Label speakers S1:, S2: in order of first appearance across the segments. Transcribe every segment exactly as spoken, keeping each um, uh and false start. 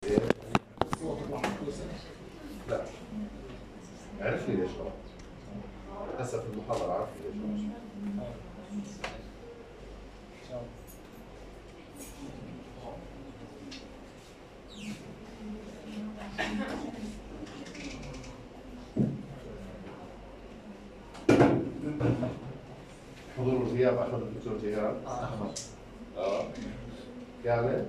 S1: إيه؟ لا عرفني ليش غلط. هسه في المحاضرة عرفني ليش غلط. حضور وغياب أحمد الدكتور جيهان.
S2: أحمد.
S1: اه كامل.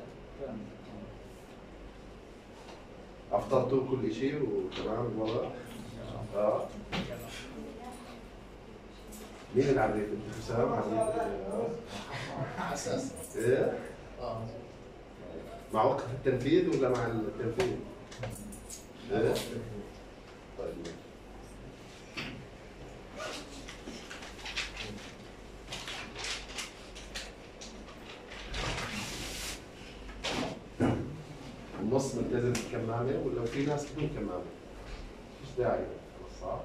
S1: أفطرتوا كل شيء وتمام الوضع؟ اه مين اللي عريت؟ انت حسام عريت؟
S2: اساس.
S1: ايه؟
S2: اه
S1: مع وقت التنفيذ ولا مع التنفيذ؟ ايه؟ طيب النص ملتزم بكمامة ولا في ناس بدون كمامة؟ ايش داعي صح؟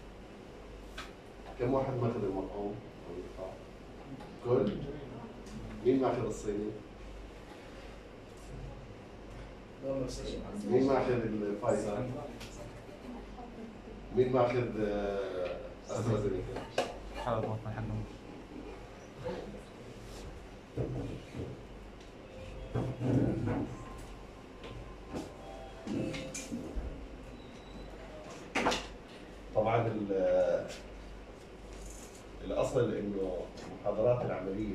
S1: كم واحد ماخذ المطعوم او القطاع؟ كل؟ مين ماخذ الصيني؟ مين ماخذ الفايزر؟ مين ماخذ آه، استرازينيكا؟
S3: حاول بطن حنون.
S1: طبعا ال- الاصل انه المحاضرات العمليه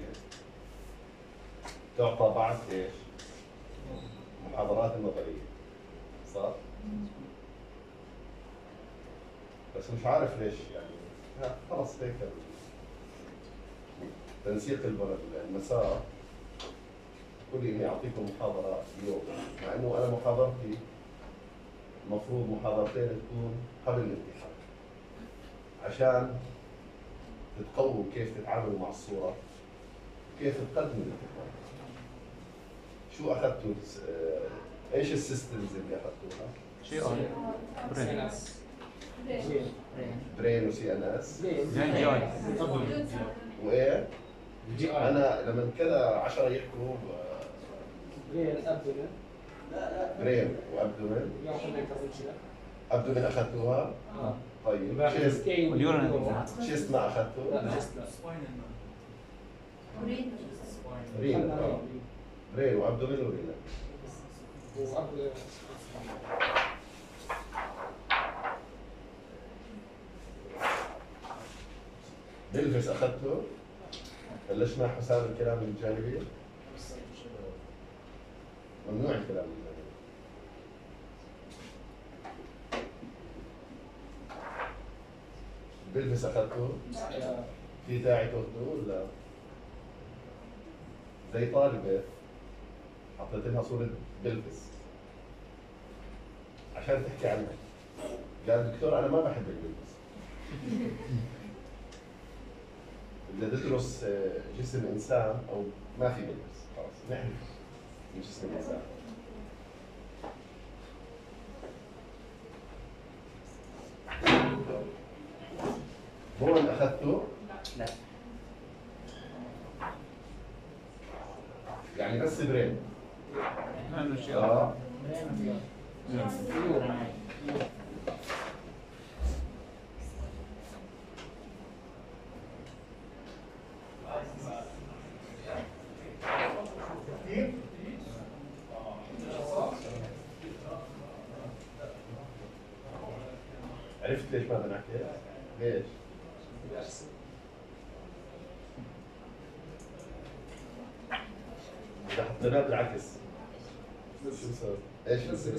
S1: تعطى بعد ايش؟ المحاضرات النظريه صح؟ بس مش عارف ليش يعني خلص هيك تنسيق الم- المسار كل اني اعطيكم محاضره اليوم مع انه انا محاضرتي المفروض محاضرتين تكون قبل الامتحان عشان تتقووا كيف تتعاملوا مع الصورة كيف تقدموا الامتحان. شو أخذتوا؟ آه، إيش السيستمز اللي أخذتوها؟
S3: شي اي برين
S1: برين وسي ان اس
S3: جي جي اي
S1: وإيه؟
S2: جي اي
S1: أنا لما كذا عشرة يحكوا آه،
S2: برين ابدومين
S1: برين وأبدومين. أبدومين أخذتوها؟
S2: اه
S1: طيب شيست
S3: واليورين
S1: شيست ما أخذته؟
S2: لا جست لا
S1: رين آه. برين وأبدومين ورينا. بلفس أخذته؟ بلشنا حساب الكلام الجانبي؟ ممنوع الكلام الجانبي. بلفس أخذته؟ في داعي تاخذوه ولا؟ زي طالبة حطيت لها صورة بلفس عشان تحكي عنها. قال دكتور أنا ما بحب البلفس. بدنا ندرس جسم إنسان أو ما في بلفس خلاص نحن جسم الإنسان. هون أخذته؟
S2: لا
S1: يعني بس برين.
S3: لانه شي اي
S1: آه عرفت ليش ما بدنا نحكي؟ ليش؟ إذا حطيناه بالعكس شو صار؟ ايش بصير؟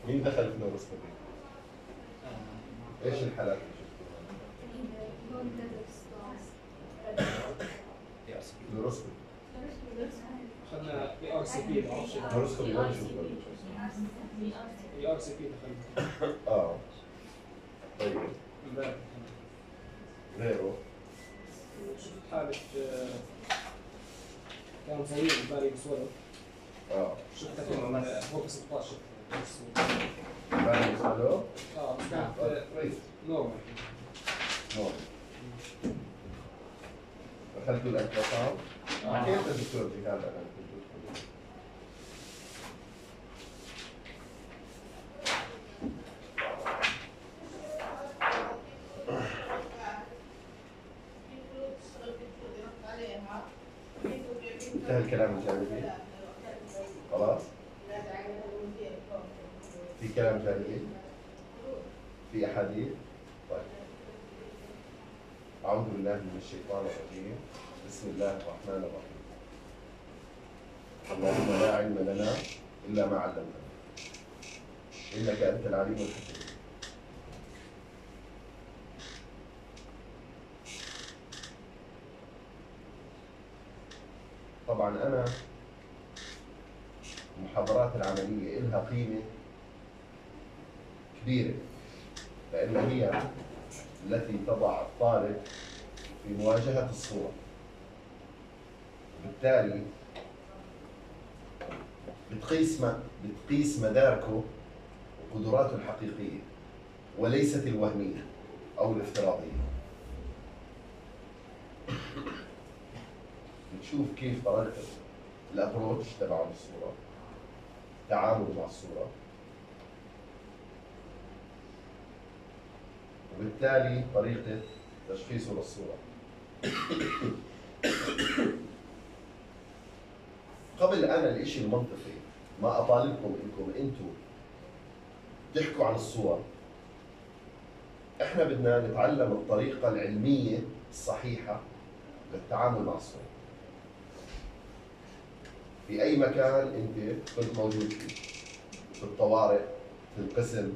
S1: مين دخل فلوروسكوبي؟ ايش الحالات اللي شفتوها؟ فلوروسكوبي.
S2: اخذنا اي ار سي بي، ما اعرفش
S1: فلوروسكوبي ما نشوف
S2: اي ار سي بي دخلنا
S1: اه طيب
S2: امبارح.
S1: غيره
S2: شفت حالة آه، كان صغير بالي بسولف.
S1: اه
S2: شفتها كمان فوق ستاشر.
S1: بعد يسألوه
S2: اه بس كانت
S1: آه، كويس
S2: نورمال.
S1: نور دخلتوا الألتراساوند؟ كيف الدكتور جهاد أنا كنت أدخل؟ انتهى الكلام الجانبي؟ خلاص؟ في كلام جانبي؟ في أحاديث؟ طيب أعوذ بالله من الشيطان الرجيم بسم الله الرحمن الرحيم اللهم لا علم لنا إلا ما علمتنا إنك أنت العليم الحكيم. طبعا أنا المحاضرات العملية إلها قيمة كبيرة لأن هي التي تضع الطالب في مواجهة الصورة، بالتالي بتقيس ما بتقيس مداركه وقدراته الحقيقية وليست الوهمية أو الافتراضية. بتشوف كيف طريقة الأبروتش تبع الصورة، التعامل مع الصورة، وبالتالي طريقة تشخيصه للصورة. قبل أنا الإشي المنطقي ما أطالبكم إنكم أنتوا تحكوا عن الصور، إحنا بدنا نتعلم الطريقة العلمية الصحيحة للتعامل مع الصورة. في أي مكان أنت كنت موجود فيه، في الطوارئ، في القسم،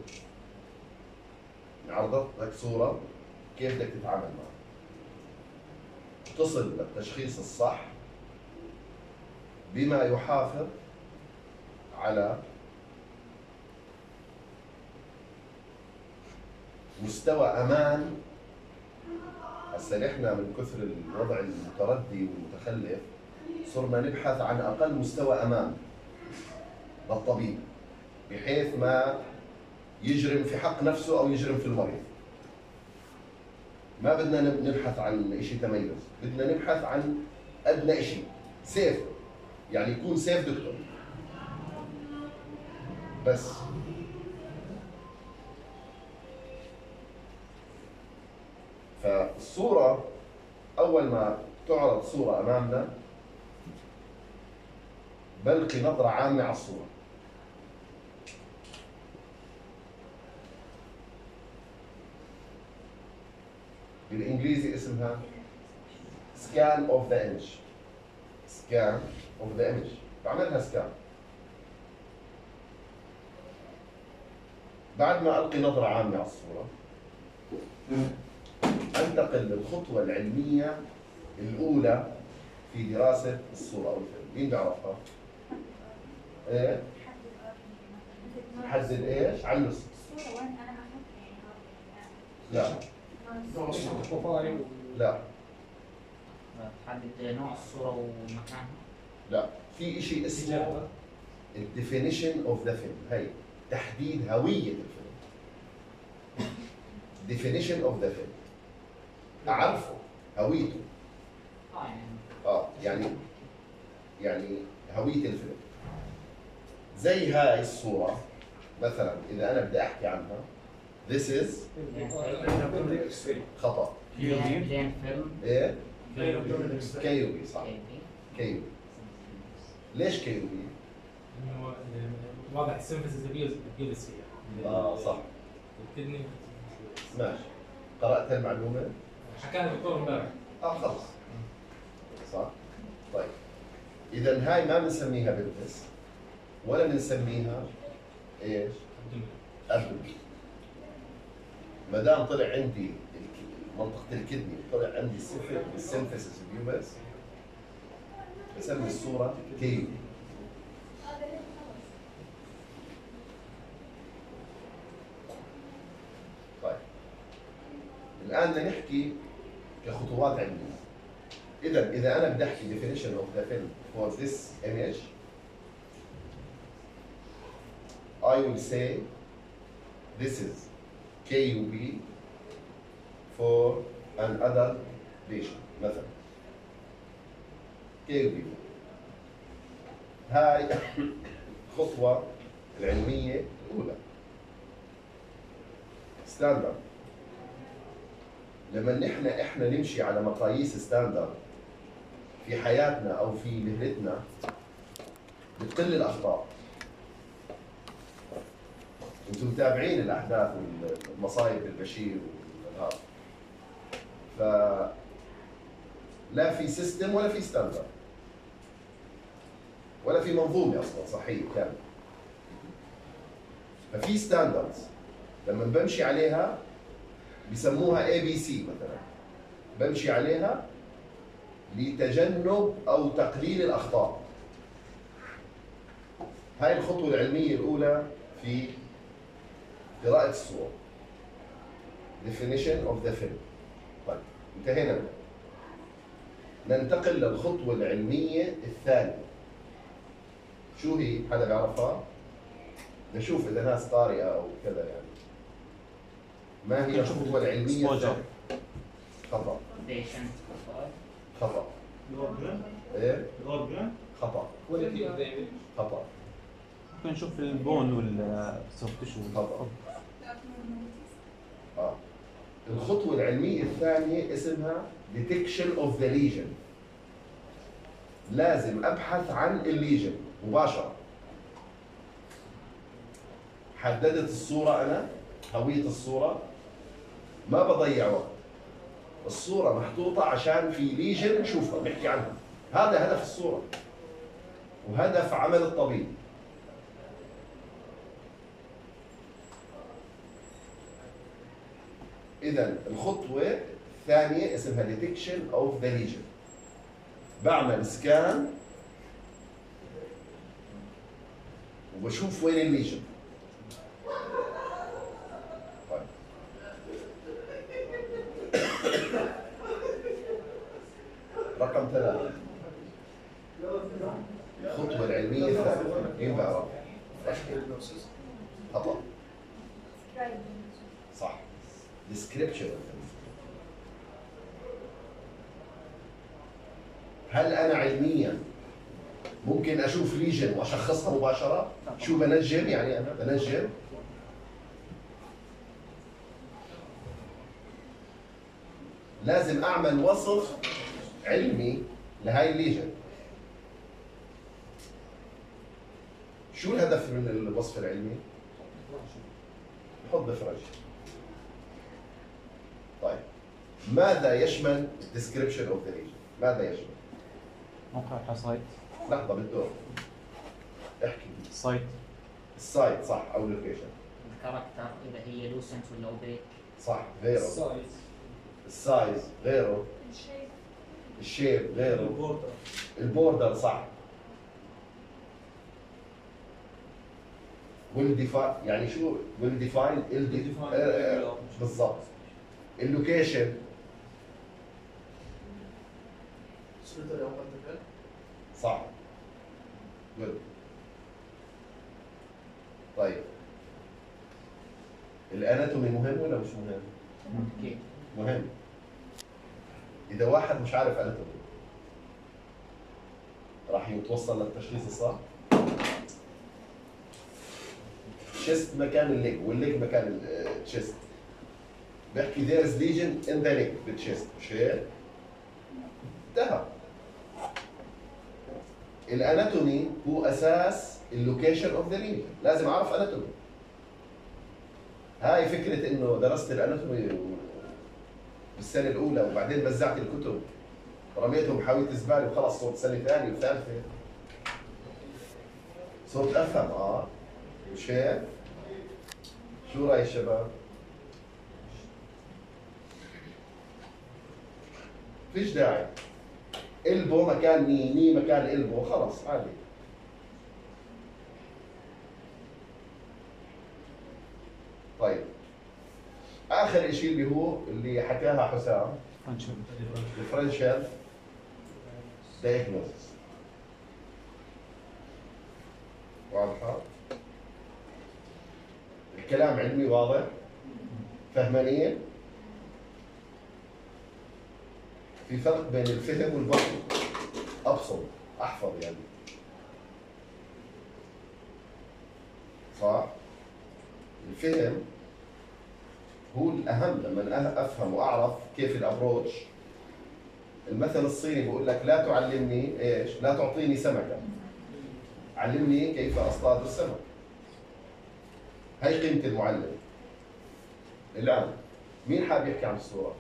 S1: عرضت لك صورة كيف بدك تتعامل معها، تصل للتشخيص الصح بما يحافظ على مستوى أمان. هسه نحن من كثر الوضع المتردي والمتخلف صرنا نبحث عن أقل مستوى أمان للطبيب بحيث ما يجرم في حق نفسه أو يجرم في المريض. ما بدنا نبحث عن شيء تميز، بدنا نبحث عن أدنى شيء سيف، يعني يكون سيف دكتور بس. فالصورة أول ما تعرض صورة أمامنا بلقي نظرة عامة على الصورة. بالإنجليزي اسمها scan of the image. scan of the image. بعملها scan. بعد ما ألقي نظرة عامة على الصورة أنتقل للخطوة العلمية الأولى في دراسة الصورة أو الفيلم. مين بيعرفها؟ إيه؟ حدد إيش؟ عن الصورة.
S4: الصورة وين أنا أحط
S1: لا
S2: بروفايل
S1: لا
S5: تحدد نوع الصورة ومكانها.
S1: لا، في شيء اسمه الديفينيشن اوف ذا فيلم. هي تحديد هوية الفيلم. definition of the film. أعرفه هويته.
S5: اه يعني
S1: اه يعني يعني هوية الفيلم. زي هاي الصورة مثلا إذا أنا بدي أحكي عنها this is خطأ.
S5: بلين بلين فيلم.
S1: إيه؟
S2: كيو
S1: كيوبي صح.
S5: كيوبي.
S1: كيوبي. ليش كيوبي؟
S6: انه واضح السيمفيسز بيلس فيها.
S1: اه صح.
S6: الكدني
S1: ماشي. قرأت المعلومة؟
S6: حكانا الدكتور امبارح.
S1: اه خلص. صح؟ طيب. إذا هاي ما بنسميها بنفس ولا بنسميها ايش؟ ابدومين. ما دام طلع عندي الك- منطقه الكدني طلع عندي صفر بالسينثيسيس بيوبس، بسمي الصوره كيو. طيب الان بدنا نحكي كخطوات علميه. اذا اذا انا بدي احكي definition of the film for this image, I will say this is K U B for an adult patient مثلا. K U B هاي الخطوة العلمية الأولى. ستاندرد. لما نحن احنا نمشي على مقاييس ستاندرد في حياتنا او في مهنتنا بتقل الاخطاء. انتم متابعين الاحداث والمصايب بالبشير والهذا. ف لا في سيستم ولا في ستاندرد ولا في منظومه اصلا صحيه كامله. ففي ستاندردز لما بمشي عليها بسموها إيه بي سي مثلا، بمشي عليها لتجنب او تقليل الاخطاء. هاي الخطوه العلميه الاولى في قراءه الصور. definition of the film. طيب انتهينا منه. ننتقل للخطوه العلميه الثانيه. شو هي؟ حدا بيعرفها؟ نشوف اذا ناس قارئه او كذا يعني. ما هي الخطوه العلميه
S3: Exposure.
S1: الثانيه؟ خطا.
S5: patient
S1: خطا. ايه؟ خطا.
S2: quality of the image.
S1: خطا.
S3: ممكن نشوف البون والسوفت تيشو.
S1: خطا. اه الخطوه العلميه الثانيه اسمها detection of the lesion. لازم ابحث عن الليجن مباشره. حددت الصوره انا، هويه الصوره، ما بضيع وقت. الصوره محطوطه عشان في ليجن نشوفها بنحكي عنها. هذا هدف الصوره وهدف عمل الطبيب. إذا الخطوة الثانية اسمها detection of the lesion. بعمل سكان وبشوف وين الليجن. طيب. رقم ثلاثة الخطوة العلمية الثالثة. مين بيعرف؟ خطأ. صح. description. هل أنا علميا ممكن أشوف ليجن وأشخصها مباشرة؟ شو بنجم يعني أنا بنجم؟ لازم أعمل وصف علمي لهاي الليجن. شو الهدف من الوصف العلمي؟ حط فرج. طيب ماذا يشمل description of the region؟ ماذا يشمل؟
S3: موقع الحصايد.
S1: لحظة بالدور. احكي.
S3: سايت.
S1: السايت صح أو اللوكيشن.
S5: الكاركتر اذا هي لوسنت ولا اوبيك.
S1: صح غيره.
S2: size.
S1: السايز غيره. الشيب غيره. البوردر صح. والديفاين يعني شو والديفاين بالضبط. اللوكيشن صح. جود. طيب الاناتومي مهم ولا مش مهم؟
S5: اكيد.
S1: مهم. اذا واحد مش عارف اناتومي راح يتوصل للتشخيص الصح؟ تشيست مكان الليج والليج مكان التشيست. بحكي there is lesion in the leg بالتشيست مش هيك؟ انتهى. الاناتومي هو اساس اللوكيشن اوف ذا ليجن، لازم اعرف اناتومي. هاي فكره انه درست الاناتومي بالسنه الاولى وبعدين بزعت الكتب رميتهم بحاويه زباله وخلص صرت سنه ثانيه وثالثه. صرت افهم اه مش هيك؟ شو رأي الشباب؟ فيش داعي. البو مكان ني، ني مكان البو، خلص عادي. طيب آخر شيء اللي هو اللي حكاها حسام، الديفرنشال دايجنوستس. واضحة؟ الكلام علمي واضح؟ فهمانين؟ في فرق بين الفهم والبطن. أبصر، أحفظ يعني. صح؟ الفهم هو الأهم. لما أنا أفهم وأعرف كيف الأبروتش. المثل الصيني بيقول لك لا تعلمني إيش؟ لا تعطيني سمكة، علمني كيف أصطاد السمك. هي قيمة المعلم. الآن مين حاب يحكي عن الصورة؟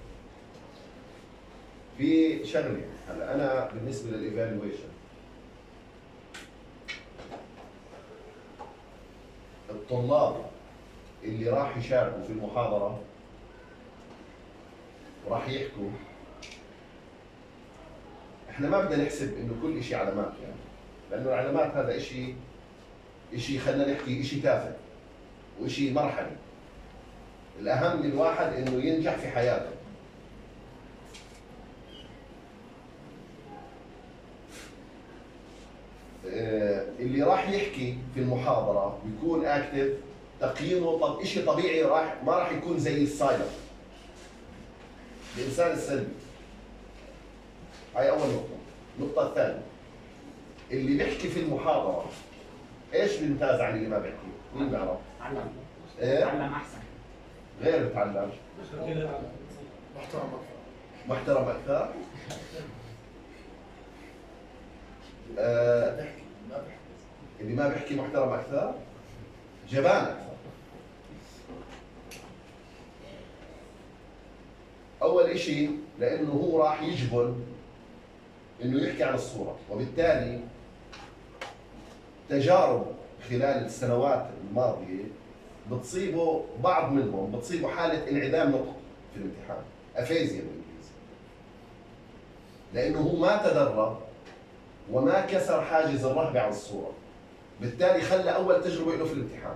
S1: في شغلة هلا أنا بالنسبة للإيفالويشن، الطلاب اللي راح يشاركوا في المحاضرة وراح يحكوا، احنا ما بدنا نحسب انه كل شيء علامات يعني، لانه العلامات هذا شيء شيء خلينا نحكي شيء تافه وشيء مرحلي. الاهم للواحد انه ينجح في حياته. اللي راح يحكي في المحاضرة بيكون اكتف، تقييمه طب شيء طبيعي، راح ما راح يكون زي السايلنت، الانسان السلبي. هاي اول نقطة. النقطة الثانية، اللي بيحكي في المحاضرة ايش بيمتاز عن اللي ما بيحكي؟ مين بيعرف؟
S5: تعلم.
S1: ايه؟
S5: تعلم احسن.
S1: غير بتعلم.
S4: محترم
S1: محترم اكثر. آه، اللي ما بيحكي محترم اكثر، جبان اكثر. اول شيء لانه هو راح يجبن انه يحكي عن الصورة، وبالتالي تجارب خلال السنوات الماضية بتصيبه، بعض منهم بتصيبه حالة انعدام نطق في الامتحان، افيزيا بالانجليزي، لانه هو ما تدرب وما كسر حاجز الرهبة عن الصورة، بالتالي خلى اول تجربة له في الامتحان.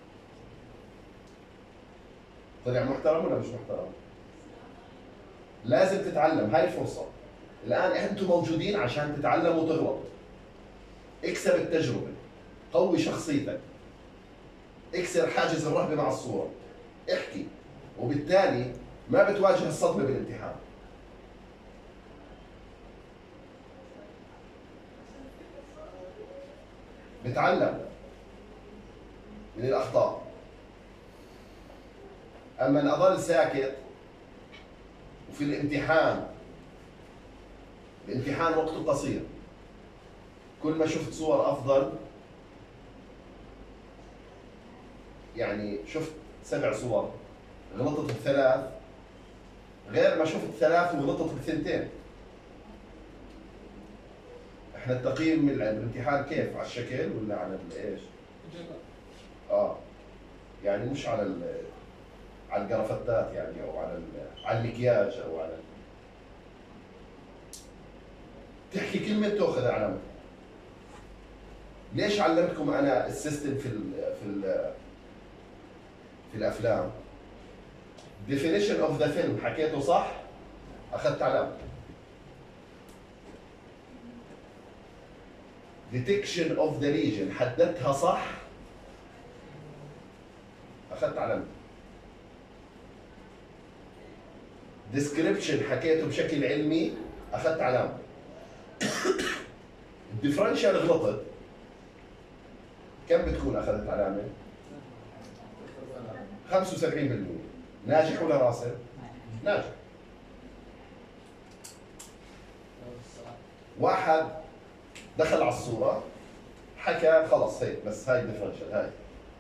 S1: طلع محترم ولا مش محترم؟ لازم تتعلم، هاي فرصة. الآن أنتم موجودين عشان تتعلموا وتغلطوا. اكسب التجربة، قوي شخصيتك، اكسر حاجز الرهبة مع الصورة، احكي، وبالتالي ما بتواجه الصدمة بالامتحان. بتعلم من الأخطاء. أما أن أظل ساكت وفي الامتحان، الامتحان وقته قصير، كل ما شفت صور أفضل، يعني شفت سبع صور غلطت بثلاث، غير ما شفت ثلاث وغلطت بثنتين. احنا التقييم من الامتحان كيف؟ على الشكل ولا على ايش؟ اه يعني مش على ال على الجرافتات يعني، او على على المكياج، او على تحكي كلمه تاخذ علامه. ليش علمتكم انا السيستم في ال في ال في الافلام؟ definition of the film حكيته صح، اخذت علامه. detection of the region حددتها صح، اخذت علامه. description حكيته بشكل علمي، اخذت علامه. الديفرنشال غلطت، كم بتكون اخذت علامه؟ خمسة وسبعين بالمئة. ناجح ولا راسب؟ ناجح. واحد دخل على الصورة حكى خلص هيك بس، هاي الديفرنشال هاي.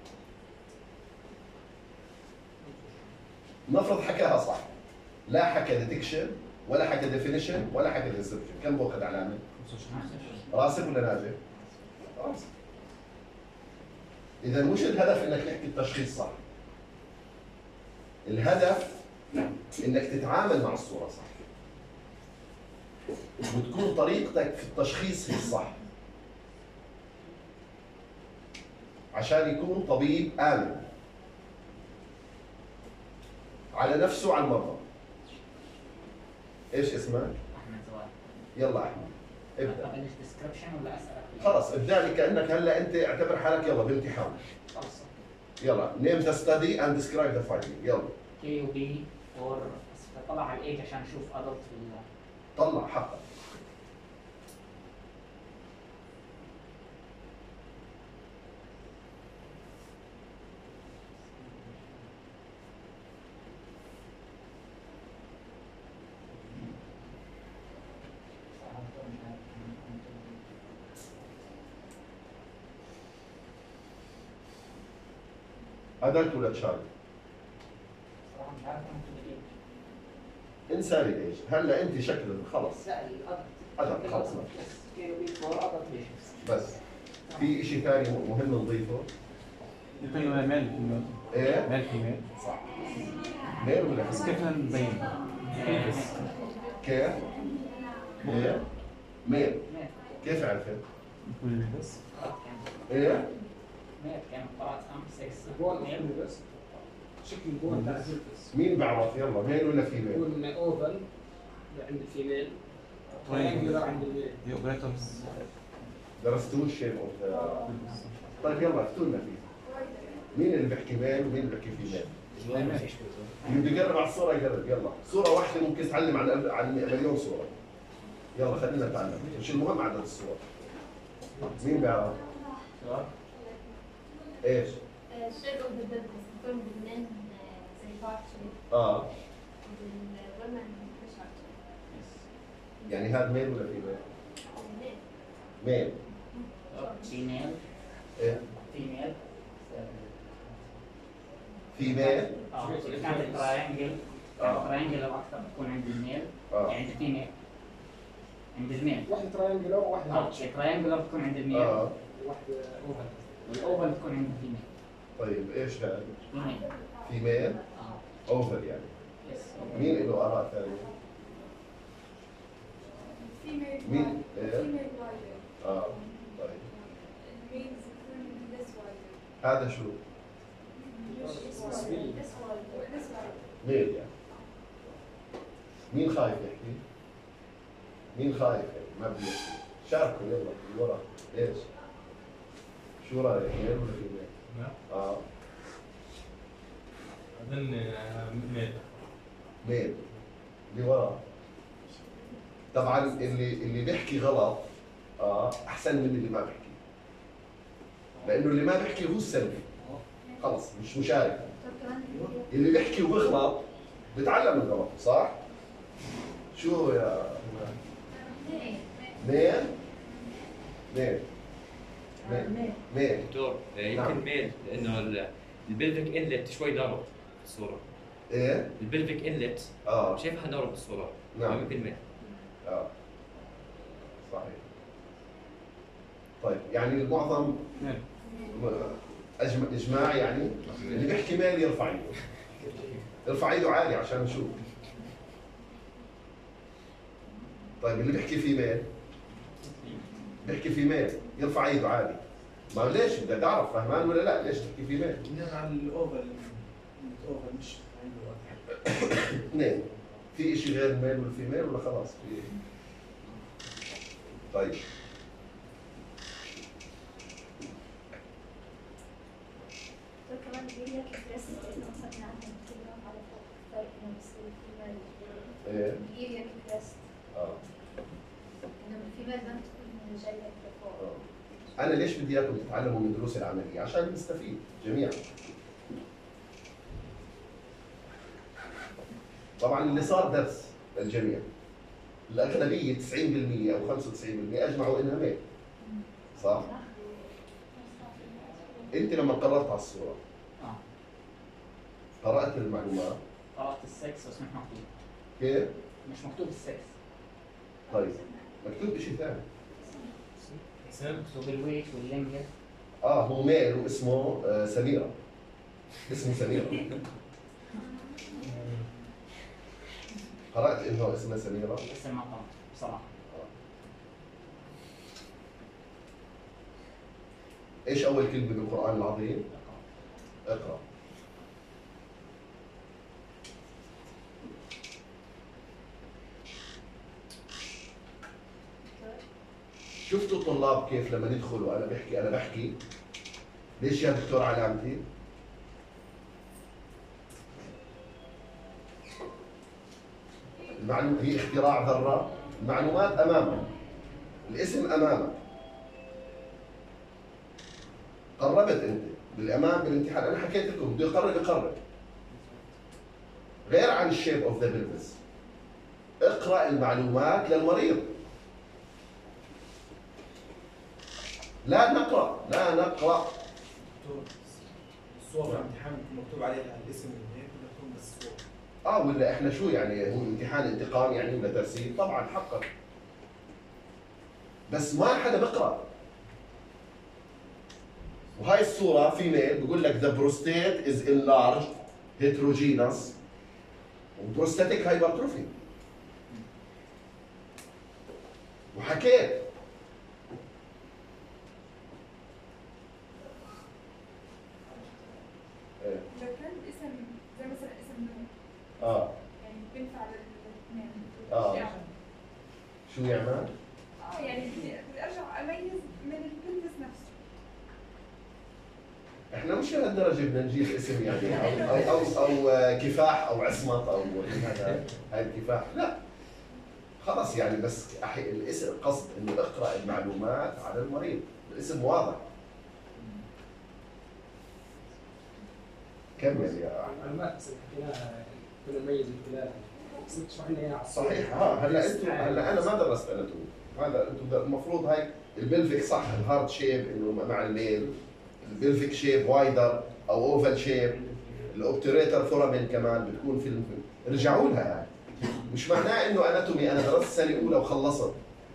S1: نفرض حكاها صح، لا حكى ديتكشن ولا حكى ديفينيشن ولا حكى ديسكربشن، كم باخذ علامة؟ راسب ولا ناجح؟ راسب. إذا مش الهدف إنك تحكي التشخيص صح. الهدف انك تتعامل مع الصورة صح، وتكون طريقتك في التشخيص هي الصح، عشان يكون طبيب آمن على نفسه وعلى المرضى. ايش اسمك؟
S5: احمد زوال.
S1: يلا احمد ابدا.
S5: ابلش ديسكربشن ولا اسال؟
S1: خلص ابدا لي كانك هلا انت اعتبر حالك يلا بامتحان.
S5: خلص.
S1: يلا name the study and describe the finding. يلا
S5: كي يو بي اور طلع على الايج عشان اشوف ادلت ولا
S1: طلع حقك. adult ولا child؟
S5: صراحه مش عارف ممكن الايج.
S1: انساني ايش؟ هلا انت شكل خلص
S5: لا الادلت.
S1: adult خلص
S5: كي يو بي فور ادلت بيشنتس.
S1: بس. في شيء ثاني مهم نضيفه؟
S3: يكون ميل
S1: ايه؟
S3: ميل فيميل.
S1: صح. ميل ولا
S3: بس
S1: فيميل؟
S3: كيف نبين؟
S1: كيف؟ ايه؟ ميل. كيف عرفت؟
S3: يكون بس
S1: ايه؟
S5: ميت كانت طلعت خمس ستة
S2: البون
S5: ميل.
S2: حلو بس شكل البون تاع الزلفس
S1: مين بعرف؟ يلا ميل ولا فيميل؟
S2: يكون اوفل عند الفيميل ترينجلر عند الميل.
S3: دي اوبريتورز.
S1: درستوه الشيء of- طيب يلا افتوا لنا فيه. مين اللي بيحكي ميل ومين اللي بيحكي فيميل؟ اللي بده يقرب على الصورة يقرب. يلا صورة واحدة ممكن تتعلم عن عن مليون صورة. يلا خلينا نتعلم. مش المهم عدد الصور. مين بيعرف؟ ايش؟
S7: الشيب اوف ذا بيزنس يكون بالمن زي بارتشي
S1: اه
S7: وبالومن مش عارفه.
S1: يعني هذا ميل ولا فيميل؟ ميل.
S5: فيميل.
S1: ايه؟
S5: فيميل.
S1: فيميل.
S5: اه اذا كانت التراينجل
S1: آه.
S5: التراينجل او اكثر بتكون عند الميل.
S1: اه
S5: يعني الفيميل عند الميل.
S2: واحدة ترينجلر وواحدة
S5: اه
S2: هاتش.
S5: التراينجل بتكون عند الميل.
S1: اه
S2: واحدة اوفل.
S5: والاوفل بتكون عند الفيميل.
S1: طيب ايش هذا؟
S5: فيميل.
S1: فيميل
S5: اه
S1: اوفر يعني.
S5: يس.
S1: مين له اراء ثانية؟
S7: Female
S1: مين؟
S7: wider.
S1: ايه؟
S7: Female wider.
S1: اه طيب
S7: It means يكون this wider.
S1: هذا شو؟
S7: This wider. This wider. This wider.
S1: ميل يعني. مين خايف يحكي؟ مين خايف يعني ما بده يحكي؟ شاركوا يلا من ورا. ايش؟ شو رايك؟ ميل ولا فيميل؟
S6: نعم.
S1: اه
S6: اظن آه، ميل.
S1: ميل. اللي ورا. طبعا اللي اللي بيحكي غلط اه احسن من اللي ما بيحكي. لانه اللي ما بيحكي هو السلبي. خلص مش مشارك.
S7: طب كمان
S1: اللي بيحكي وبيغلط بتعلم من غلطه صح؟ شو يا
S7: اثنين.
S1: ميل؟ ميل. ميل. ميل.
S8: دكتور آه،
S1: نعم.
S8: يمكن ميل لانه ال- البلفيك انلت شوي ضارب في الصوره.
S1: ايه؟
S8: البلفيك انلت
S1: اه
S8: شايفها ضارب بالصوره.
S1: نعم.
S8: يمكن ميل.
S1: اه صحيح. طيب يعني المعظم
S3: ميل.
S1: أجمع اجماع يعني اللي بيحكي ميل يرفع ايده. يرفع ايده عالي عشان نشوف. طيب اللي بيحكي في ميل بيحكي في ميل يرفع ايده عالي. ما ليش بدك تعرف فهمان ولا لا؟ ليش تحكي في ميل؟
S4: بناء على الاوفل الاوفل مش عنده واحد.
S1: اثنين. في شيء غير الميل والفيميل ولا خلاص في؟ طيب
S7: طب كمان هي كبرست انه اخذنا عنها كلمة على فوق فرق انه بصير فيميل.
S1: ايه؟
S7: هي كبرست
S1: اه
S7: انه الفيميل ما تكون جاية لفوق.
S1: آه. انا ليش بدي اياكم تتعلموا من دروس العمليه؟ عشان نستفيد جميعا. طبعا اللي صار درس للجميع. الاغلبيه تسعين بالمئة او خمسة وتسعين بالمئة اجمعوا انها ميل. صح؟ انت لما قررت على الصوره
S5: اه
S1: قرات المعلومات
S5: قرأت السكس بس مش مكتوب.
S1: كيف؟
S5: مش مكتوب السكس.
S1: طيب مكتوب شيء ثاني.
S6: حسين.
S5: مكتوب الويت واللينجر.
S1: اه هو ميل واسمه آه سميره. اسمه سميره. قرأت إنه اسمها سميرة؟
S5: اسم ما قرأت بصراحة.
S1: إيش أول كلمة بالقرآن العظيم؟ اقرأ. شفتوا الطلاب كيف لما يدخلوا أنا بحكي أنا بحكي ليش يا دكتور علامتي؟ المعلومة هي اختراع ذرة، المعلومات أمامك، الاسم أمامك. قربت أنت بالأمام بالامتحان، أنا حكيت لكم بده يقرب يقرب. غير عن الشيب أوف ذا بلفس. اقرأ المعلومات للمريض. لا نقرأ، لا نقرأ.
S4: دكتور الصور في الامتحان بيكون مكتوب عليها الاسم هيك ولا تكون بس صور؟
S1: اه ولا احنا شو يعني هو امتحان انتقام يعني ولا ترسيل؟ طبعا حقا. بس ما حدا بقرا. وهاي الصورة في ميل بقول لك the prostate is enlarged heterogeneous وبروستاتيك هايبرتروفي. وحكيت
S9: لو كان الاسم زي مثلا اسم نوم
S1: اه
S9: يعني بينفع للاثنين.
S1: آه.
S9: يعني
S1: شو يعمل؟
S9: اه يعني بدي بدي ارجع اميز من البلفس نفسه.
S1: احنا مش لهالدرجه بدنا نجيب اسم يعني او او او, أو كفاح او عصمت او هذا هاي الكفاح، لا خلص يعني بس أحي... الاسم قصد انه اقرا المعلومات على المريض، الاسم واضح. كمل يا احمد.
S2: المعلومات بس حكيناها كنا نميز الخلاف بس شرحنا اياها على الصور.
S1: صحيح ها هلا انتم هلا انا ما درست اناتومي، هذا انتم المفروض هاي البلفيك صح الهارد شيب انه مع الميل، البلفيك شيب وايدر او اوفال شيب، الاوبتريتر ثورامين كمان بتكون في الفيلم. رجعوا لها هاي، مش معناه انه اناتومي انا درست سنه اولى وخلصت.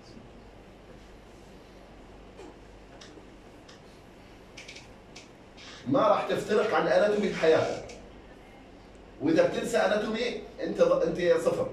S1: ما راح تفترق عن اناتومي بحياتك. واذا بتنسى اناتومي انت انت صفر.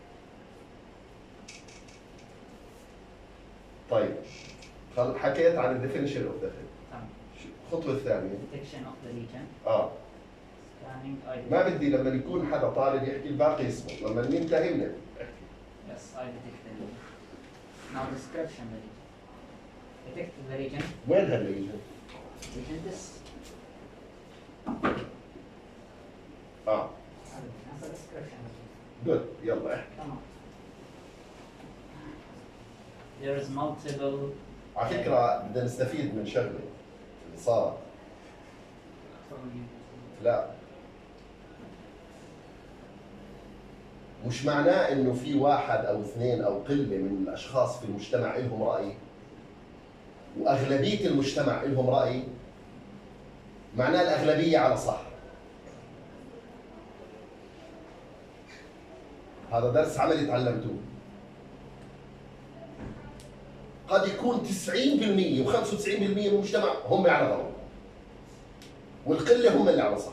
S1: طيب خل حكيت عن الديفينيشن اوف ذا
S5: تمام.
S1: الخطوه الثانيه
S5: detection of the lesion.
S1: اه
S5: scanning identity.
S1: ما بدي لما يكون حدا طالب يحكي الباقي يسمع، لما ننتهي بنحكي.
S5: Yes, I detect the lesion. Now description the lesion. Detect the region.
S1: وين هالليجن؟
S5: Region this.
S1: اه
S5: That's a description.
S1: جود يلا احكي.
S5: Come on. There is multiple.
S1: على فكره بدنا نستفيد من شغله اللي صارت. لا مش معناه انه في واحد او اثنين او قله من الاشخاص في المجتمع لهم راي واغلبيه المجتمع لهم راي، معناه الاغلبيه على صح. هذا درس عملي تعلمتوه. قد يكون تسعين بالمئة وخمسة وتسعين بالمئة من المجتمع هم على غلط والقله هم اللي على صح.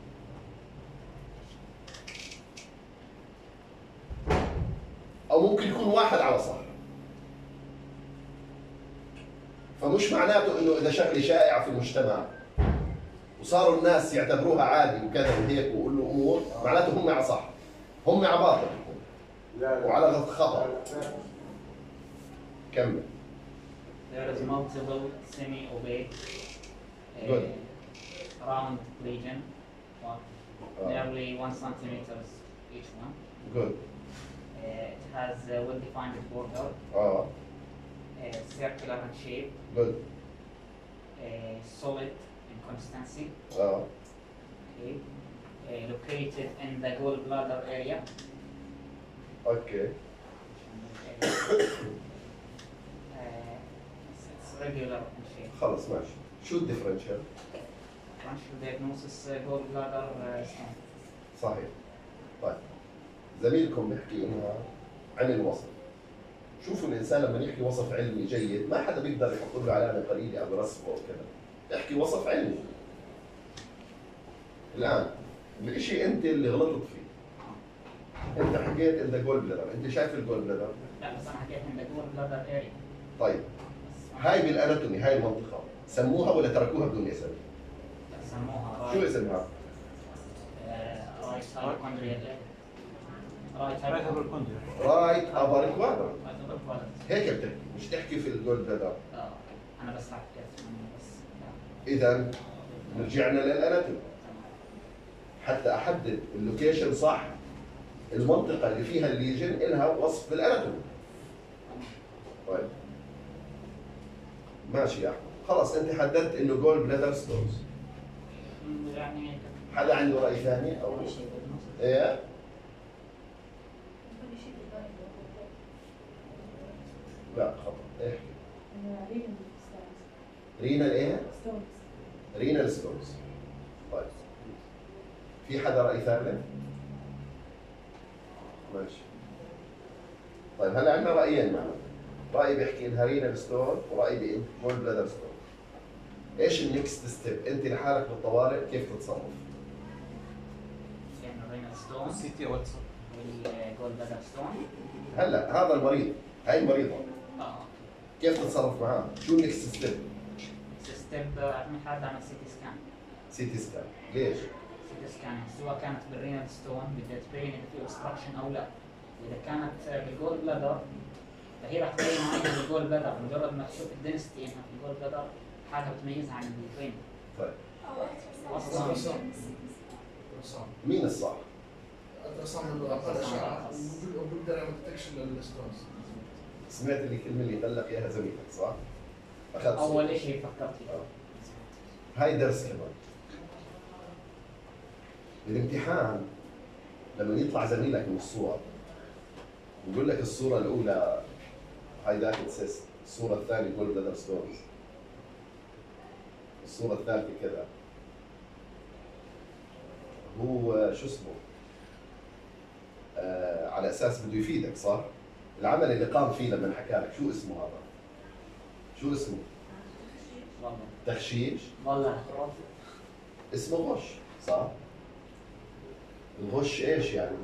S1: او ممكن يكون واحد على صح. فمش معناته انه اذا شغله شائعه في المجتمع وصاروا الناس يعتبروها عادي وكذا وهيك ويقولوا امور معناته هم على صح، هم على باطل وعلى خطا. كمل.
S5: There is multiple semi-opaque uh,
S1: Good.
S5: round lesion, what,
S1: آه.
S5: nearly one centimeters each one.
S1: Good.
S5: Uh, it has a well-defined border,
S1: اه
S5: uh, circular in shape,
S1: Good.
S5: uh, solid in consistency,
S1: اه
S5: okay, uh, located in the gallbladder area.
S1: اوكي.
S5: Uh, it's, it's regular in shape.
S1: خلص ماشي. شو الديفرنشال؟
S5: Differential diagnosis uh, gallbladder uh, stent.
S1: صحيح. طيب زميلكم بيحكي انها عن الوصف. شوفوا الانسان لما يحكي وصف علمي جيد ما حدا بيقدر يحط له علامه قليله او رسمه او كذا. يحكي وصف علمي. الان الشيء انت اللي غلطت فيه. انت حكيت انت جول بلادر، انت شايف الجول بلادر؟
S5: لا بس انا حكيت من دور بلادر اريا.
S1: طيب هاي بالاناتومي هاي المنطقه سموها ولا تركوها بدون اسم؟
S5: سموها
S1: شو اسمها؟
S5: رايت هايبوكوندريال رايت
S3: رايت
S5: هايبوكوندريال
S3: الكوندير.
S1: رايت ابر كوادر،
S5: رايت هايبوكوندريال.
S1: هيك بتحكي مش تحكي في الجول بلادر.
S5: اه انا بس حكيت منه بس.
S1: اذا رجعنا للاناتومي حتى احدد اللوكيشن صح. المنطقه اللي فيها الليجن إلها وصف بالاناتومي. طيب ماشي يا احمد، خلص انت حددت انه جول بلادر ستونز.
S5: يعني
S1: حدا عنده راي ثاني او
S5: كل شيء بالنص.
S1: ايه؟
S7: كل شيء بالباقي.
S1: لا خطا، احكي.
S7: رينال
S1: رينال ايه؟
S7: ستونز.
S1: رينال ستونز. طيب في حدا راي ثالث؟ ماشي. طيب هلا عندنا رايين معنا. راي بيحكي انها رينال ستون وراي بيقول جول بلادر ستون. ايش النكست ستيب؟ انت لحالك بالطوارئ كيف تتصرف؟
S5: يعني الرينال ستون
S3: السي تي او اتصل.
S5: والجول بلادر ستون.
S1: هلا هذا المريض، هاي المريضة،
S5: اه
S1: كيف تتصرف معاه؟ شو النكست ستيب؟
S5: ستيب بنحاول نعمل سي تي سكان.
S1: سي تي سكان، ليش؟
S5: سي تي سكان سواء كانت بالرينال ستون بدها تبين اذا في اوبستراكشن او لا. اذا كانت بالجول بلادر فهي راح تبين معي بالجول بلادر مجرد ما تشوف الدنستي انها في الجول بلادر حالها بتميزها عن الفين.
S1: طيب
S5: اصلا
S4: رسام
S1: مين الصح؟
S4: رسام اقل اشعه وبقدر اعمل ديتكشن للستونز.
S1: سمعت اللي الكلمة اللي قال لك اياها زميلك صح؟ اخذت صوت.
S5: اول شيء فكرت فيه.
S1: هاي درس كمان. الامتحان لما يطلع زميلك من الصور ويقول لك الصورة الأولى هاي داكت سيست، الصورة الثانية جول بلادر ستونز، الصورة الثالثة كذا، هو شو اسمه؟ آه على أساس بده يفيدك صح؟ العمل اللي قام فيه لما حكى لك شو اسمه هذا؟ شو اسمه؟
S5: والله
S1: تخشيش؟
S5: والله خرافي.
S1: اسمه غش صح؟ الغش ايش يعني؟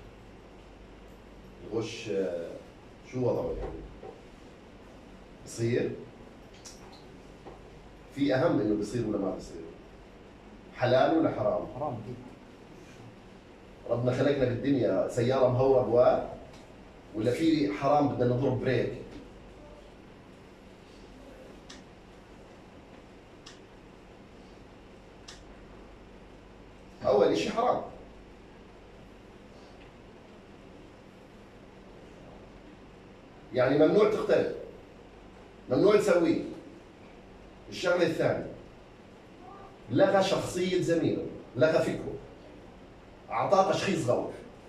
S1: الغش آه، شو وضعه يعني؟ بصير؟ في أهم إنه بصير ولا ما بصير؟ حلال ولا حرام؟
S3: حرام.
S1: ربنا خلقنا بالدنيا سيارة مهورة بوا ولا في حرام بدنا نضرب بريك؟ أول إشي حرام. يعني ممنوع تقترب، ممنوع تسويه. الشغلة الثانية لغى شخصية زميله، لغى فكره، أعطاه تشخيص غلط.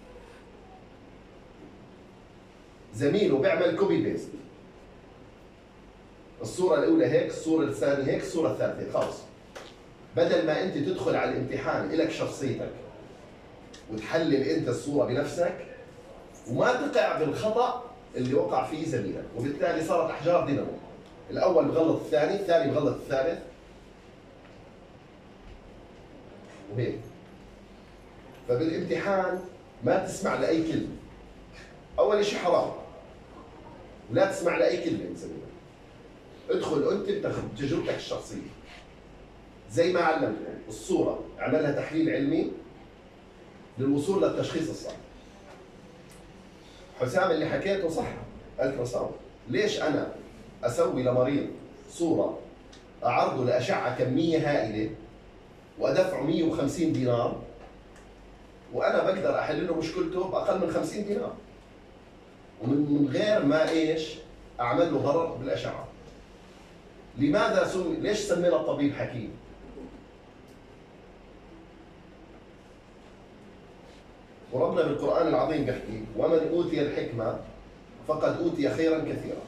S1: زميله بيعمل كوبي بيست، الصورة الأولى هيك، الصورة الثانية هيك، الصورة الثالثة هيك، خلص. بدل ما أنت تدخل على الامتحان إلك شخصيتك وتحلل أنت الصورة بنفسك وما تقع بالخطأ اللي وقع فيه زميلك، وبالتالي صارت أحجار دينامو. الأول بغلط الثاني، الثاني بغلط الثالث، وهيك. فبالامتحان ما تسمع لأي كلمة. أول شيء حرام، لا تسمع لأي كلمة من زميلك. ادخل أنت بتجربتك الشخصية. زي ما علمتكم الصورة اعملها تحليل علمي للوصول للتشخيص الصح. حسام اللي حكيته صح، الترا ساوند. ليش أنا أسوي لمريض صورة أعرضه لأشعة كمية هائلة وأدفعه مية وخمسين دينار وأنا بقدر أحل له مشكلته بأقل من خمسين دينار ومن من غير ما إيش أعمل له ضرر بالأشعة؟ لماذا سمي؟ ليش سمينا الطبيب حكيم؟ وربنا بالقرآن العظيم بيحكي ومن أوتي الحكمة فقد أوتي خيرا كثيرا.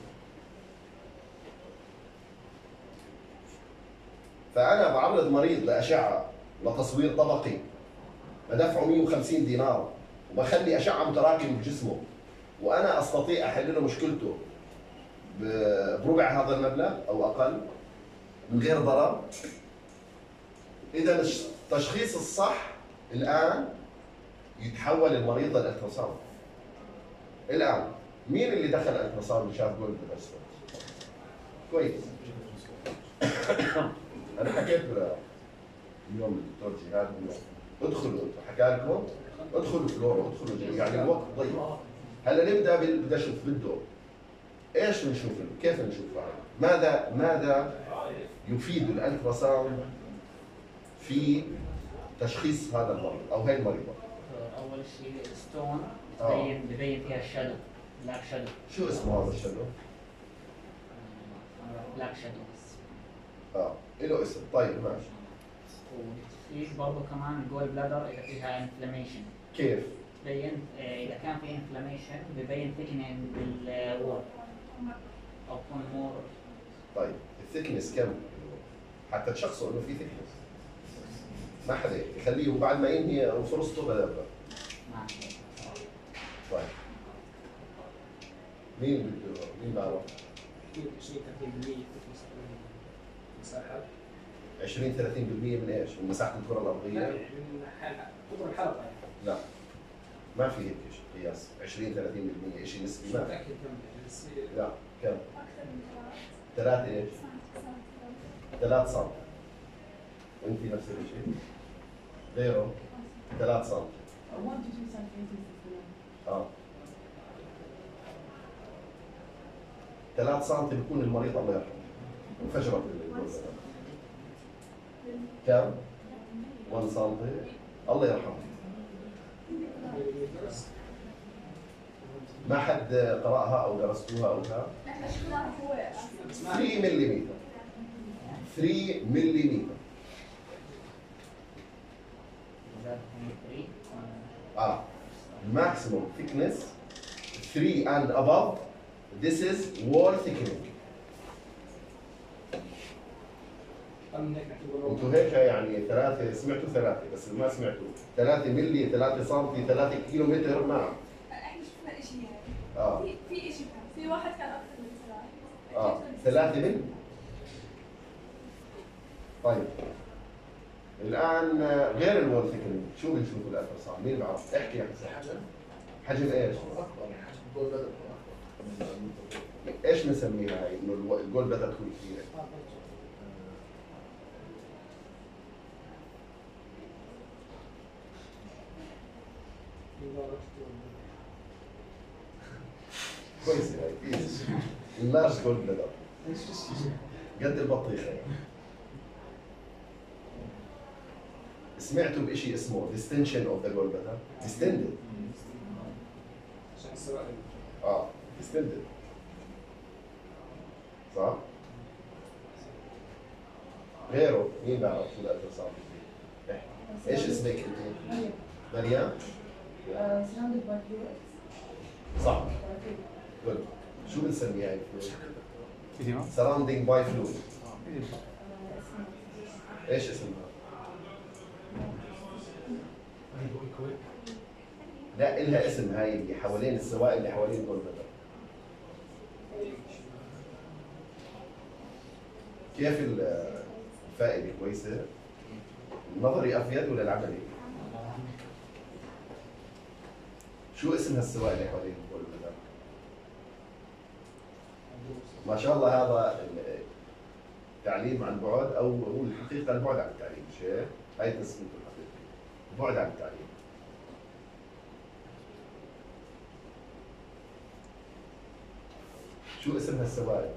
S1: فأنا بعرض مريض لأشعة لتصوير طبقي بدفعه مية وخمسين دينار وبخلي أشعة متراكمة بجسمه وأنا أستطيع أحل له مشكلته بربع هذا المبلغ أو أقل من غير ضرر. إذا التشخيص الصح الان يتحول المريض للالتراساوند. الان مين اللي دخل الالتراساوند وشاف جولد بلادر ستونز؟ كويس. انا حكيت له اليوم الدكتور جهاد انه ادخلوا انتم، حكى لكم ادخلوا فلورا، ادخلوا جي. يعني الوقت ضيق. هلا نبدا بال- بدي اشوف بالدور ايش بنشوف، كيف نشوف هذا؟ ماذا ماذا يفيد الالتراساوند في تشخيص هذا المريض او هي المريضه؟
S5: اول شيء ستون
S1: آه.
S5: ببين ببين فيها الشادو، بلاك شادو.
S1: شو اسمه هذا الشلو؟
S5: بلاك شادو.
S1: اه له اسم. طيب ماشي.
S5: وفي برضه كمان الجول بلادر اذا فيها انفلاميشن،
S1: كيف؟
S5: ببين آه، اذا كان في انفلاميشن ببين ثيكنينج بالوول او تكون مور.
S1: طيب الثيكنس كم؟ حتى تشخصوا انه في ثيكنس. ما حدا يخليه وبعد ما ينهي فرصته بدا يبدا.
S5: نعم.
S1: طيب مين بده مين بعرف؟
S2: عشرين ثلاثين بالمية تكنس مساحة.
S1: عشرين ثلاثين بالمية من ايش؟ من مساحه الكره
S2: لا
S1: الارضيه؟
S2: يعني من حلقة قطر الحلقة يعني.
S1: لا ما في هيك شيء قياس. عشرين ثلاثين بالمية شيء نسبي
S2: مش
S1: ما في.
S2: متأكد كم يعني بس
S1: لا كم؟
S7: أكثر من
S1: ثلاثة ايش؟
S7: ثلاث
S1: ثلاث سم. وانت نفس الشيء؟ غيره ثلاث سم.
S10: one to two centimeters.
S1: اه ثلاث سم بيكون المريض الله يرحمه وفجرة الجوز. كم؟ واحد سم. الله يرحمه. ما حد قرأها أو درستوها أو ها؟
S7: احنا شفناه هو
S1: ثلاثة ملم. ثلاثة ملم.
S5: زاد ثلاثة.
S1: اه maximum thickness three and above. This is wall thickening.
S2: أقل من هيك نعتبره
S1: انتوا هيك يعني ثلاثة سمعتوا ثلاثة بس ما سمعتوا ثلاثة ملي ثلاثة سم ثلاثة كيلو متر ما.
S9: احنا شفنا شيء يعني
S1: اه
S9: في في شيء كان
S7: في واحد كان أكثر من ثلاث.
S1: اه ثلاثة ملي. طيب الآن آه، غير الوول ثيكنينج شو بنشوف الالتراساوند؟ مين بعرف؟ احكي يا حسين.
S11: حجم
S1: حجم ايش؟
S11: اكبر يعني حجم الجول بدل يكون اكبر من المنطقة.
S1: ايش بنسميها هاي؟ انه الو- الجول بدها تكون كبيرة. كويس هاي ايزي. اللارج جول بلادر قد البطيخة يعني. سمعتوا بشيء اسمه distension of the gallbladder؟ distended.
S2: عشان السوائل.
S1: اه distended. صح؟ غيره مين بعرف شو الالتراساوند؟ احكي. ايش اسمك انت؟
S10: مريم.
S1: مريم؟
S10: Uh, surrounded by fluids.
S1: صح. جود. شو بنسميها هاي الفلويد؟
S3: إديمة.
S1: surrounding by fluid.
S3: إديمة.
S10: Uh, اسمها
S1: ايش اسمها؟ لا إلها اسم هاي اللي حوالين السوائل اللي حوالين الجول بلادر. كيف ال- الفائدة كويسة؟ النظري أفيد ولا العملي؟ شو اسم هالسوائل اللي حوالين الجول بلادر؟ ما شاء الله هذا التعليم عن بعد او هو الحقيقه البعد عن التعليم، مش هيك؟ هاي تسميته الحقيقي. البعد عن التعليم. شو اسم هالسوائل؟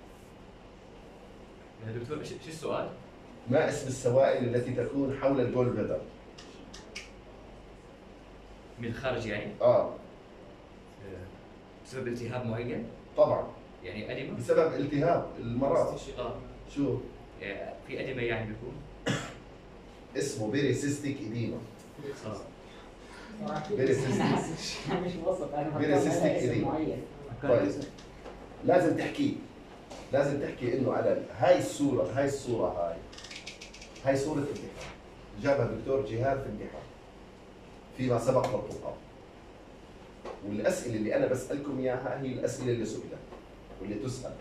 S8: يا دكتور شو شو السؤال؟
S1: ما اسم السوائل التي تكون حول الجول بلادر؟
S8: من الخارج يعني؟
S1: اه
S8: بسبب التهاب معين؟
S1: طبعا
S8: يعني أدمة؟
S1: بسبب التهاب المرض.
S8: اه
S1: شو؟
S8: آه، في أدمة يعني بيكون؟
S1: اسمه بيريسيستيك إديما.
S5: صراحة
S1: بيريسيستيك.
S5: مش موصف انا
S1: بيريسيستيك
S5: اسم
S1: إديما.
S5: معين.
S1: طيب لازم تحكي لازم تحكي انه على هاي الصورة هاي الصورة هاي هاي صورة امتحان جابها الدكتور جهاد في امتحان فيما سبق للطلاب، والأسئلة اللي أنا بسألكم إياها هي الأسئلة اللي سئلت واللي تسأل.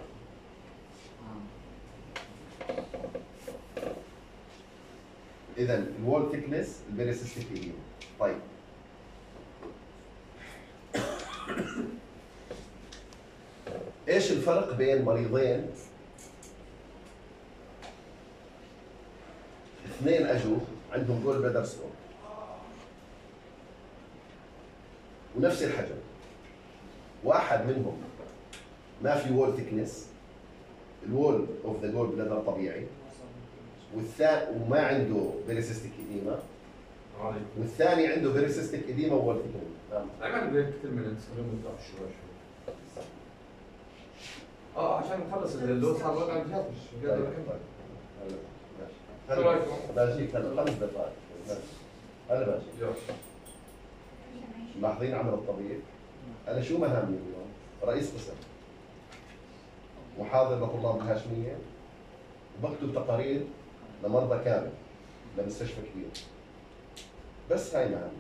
S1: اذا الوول ثيكنس البيريسيستيك ايديما. طيب ايش الفرق بين مريضين اثنين اجوا عندهم جول بلادر ستون ونفس الحجم، واحد منهم ما في وول ثيكنس، الوول اوف ذا جول بلادر طبيعي، والثاني وما عنده بيريسيستيك ايديما، والثاني عنده بيريسيستيك ايديما وول ثيكنس. نعم.
S11: عمل بريك كثير من السلوم بتاع شوي شوي. اه عشان نخلص اللود صار وضع مجهز مش قادر اكمل.
S1: هلا ماشي. هلا باجيك هلا خمس دقائق. هلا باجي. ملاحظين عمل الطبيب؟ انا شو مهامي اليوم؟ رئيس قسم. محاضر لطلاب الهاشميه وبكتب تقارير لمرضى كامل لمستشفى كبير. بس هاي مهامي.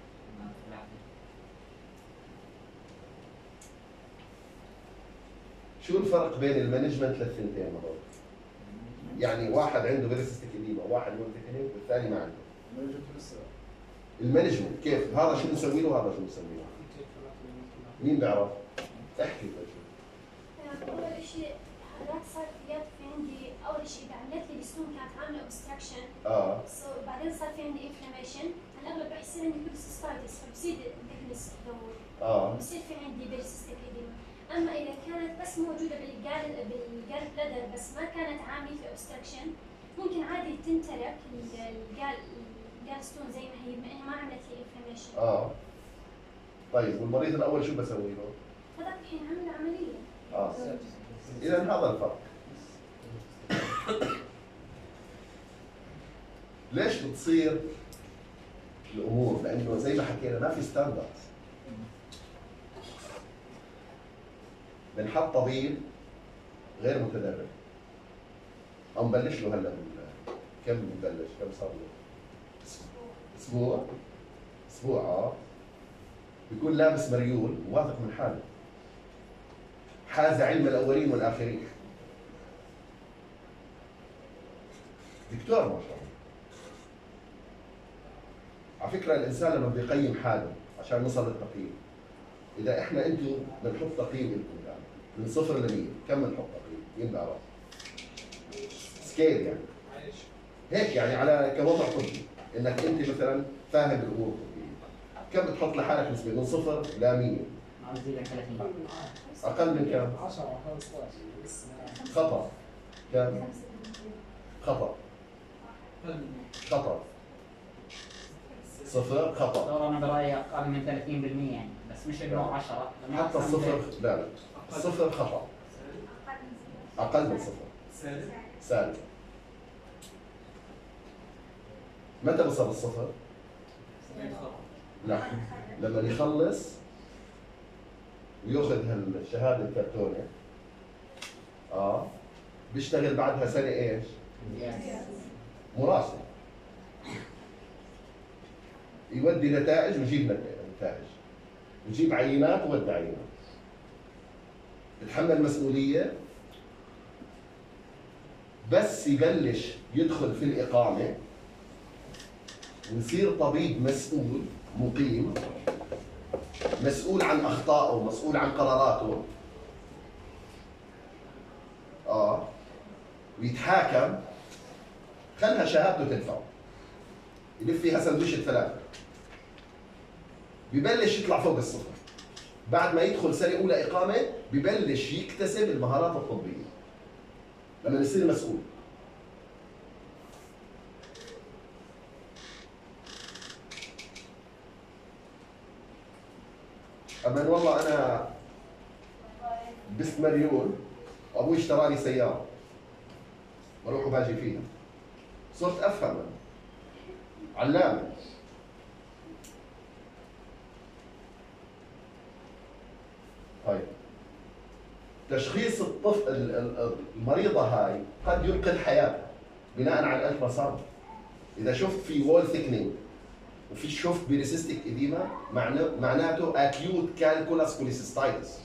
S1: شو الفرق بين المانجمنت للثنتين هذول؟ يعني واحد عنده بيريسيستيك ايديما وواحد مونتيكنيك والثاني ما عنده. المانجمنت كيف؟ هذا شو نسوي له وهذا شو نسوي له؟ مين بيعرف؟ احكي بس.
S7: اول شيء هذاك صار في في عندي اول شيء عملت لي السنون كانت عامله اوبستراكشن.
S1: اه.
S7: so بعدين صار في عندي انفلاميشن، على الاغلب راح يصير عندي كوليسيستايتس فبصير الثيكنس تدور.
S1: اه.
S7: بصير في عندي بيرسيستيك ايديما. اما اذا كانت بس موجوده بالجال بالجال بلادر بس ما كانت عامله في اوبستراكشن ممكن عادي تنترك الجال الجال ستون زي ما هي بما انها ما عملت لي انفلاميشن.
S1: اه. طيب والمريض الاول شو بسوي له؟
S7: هذاك الحين عمل عمليه.
S1: اه. اذا هذا الفرق. ليش بتصير الامور؟ لانه زي ما حكينا ما في ستاندرد. بنحط طبيب غير متدرب او نبلش له هلا كم بنبلش؟ كم صار له؟ اسبوع اسبوع اه بيكون لابس مريول وواثق من حاله، حاز علم الاولين والاخرين، دكتور ما شاء الله. على فكره الانسان لما بيقيم حاله عشان نوصل للتقييم، اذا احنا انتم بنحط تقييم لكم يعني من صفر ل مية، كم بنحط تقييم؟ مين بيعرف؟ سكيل يعني هيك يعني على كوضع طبي، انك انت مثلا فاهم الامور الطبيه، كم بتحط لحالك نسبه من صفر ل مية؟ اقل من كم؟
S2: عشرة خمسطعش.
S1: خطا. كم؟ خطا. خطا. صفر خطا.
S5: دور انا برايي اقل من ثلاثين بالمئة يعني، بس مش انه عشرة.
S1: حتى الصفر لا لا الصفر خطا. اقل من صفر.
S4: سالب.
S1: سالب. متى بصل الصفر؟ لا لما يخلص وياخذ هالشهاده الكرتونه اه بيشتغل بعدها سنه ايش؟ مراسل، يودي نتائج ويجيب نتائج، يجيب عينات ويودي عينات، بتحمل مسؤوليه. بس يبلش يدخل في الاقامه ويصير طبيب مسؤول مقيم، مسؤول عن اخطائه، مسؤول عن قراراته اه ويتحاكم، خلها شهادته تدفعه، يلف فيها سندويشة ثلاثة، ببلش يطلع فوق الصفر. بعد ما يدخل سنة أولى إقامة ببلش يكتسب المهارات الطبية لما يصير مسؤول. أما والله أنا لبست مريول وأبوي اشترى لي سيارة بروح وباجي فيها، صرت أفهم أنا. علامة. طيب تشخيص الطفل المريضة هاي قد ينقذ حياتها بناء على الالترا ساوند. إذا شفت في وول ثيكنينج وفي شفت بيريسيستيك إديما معناته أكيوت كالكولاس كوليسيستايتس.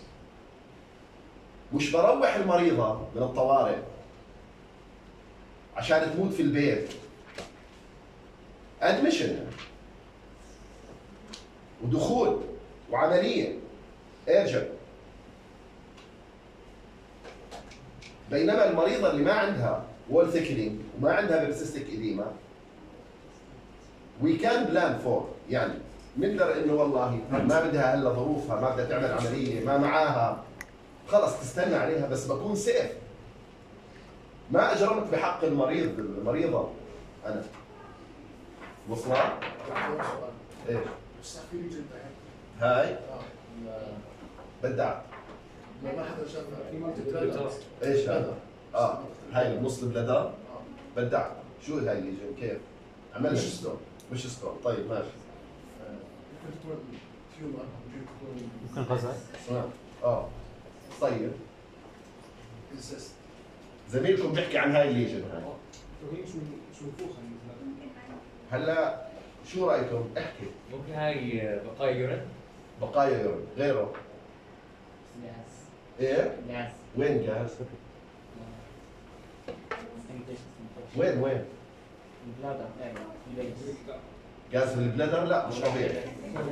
S1: مش بروح المريضة من الطوارئ عشان تموت في البيت ادمشن ودخول وعمليه ارجع. بينما المريضه اللي ما عندها وول ثيكنينج وما عندها بيرسيستيك اديما وي كان بلان فور، يعني نقدر انه والله ما بدها هلا ظروفها، ما بدها تعمل عمليه، ما معاها، خلص تستنى عليها، بس بكون سيف. ما اجرمت بحق المريض المريضه انا. وصلت؟ ايش؟ هاي بدعت.
S11: ما حدا شافها.
S1: ايش هذا؟ اه هاي النص البلدر بدعت. شو هاي اللي جاي كيف؟ عملها
S11: مش ستون.
S1: مش ستون. طيب ماشي.
S11: ممكن تكون تيومر، ممكن تكون
S3: ممكن غزال.
S1: اه طيب
S11: انسست.
S1: زميلكم بيحكي عن هاي الليجن هاي.
S2: وهي مش من- مش منفوخه مثلا.
S1: هلا شو رايكم؟ احكي.
S8: ممكن هاي بقايا يورين.
S1: بقايا يورين غيره.
S5: جاز
S1: ايه؟
S5: جاز
S1: وين جاز؟ وين وين؟
S5: البلادر ايوه
S1: جاز في البلدر؟ لا مش طبيعي.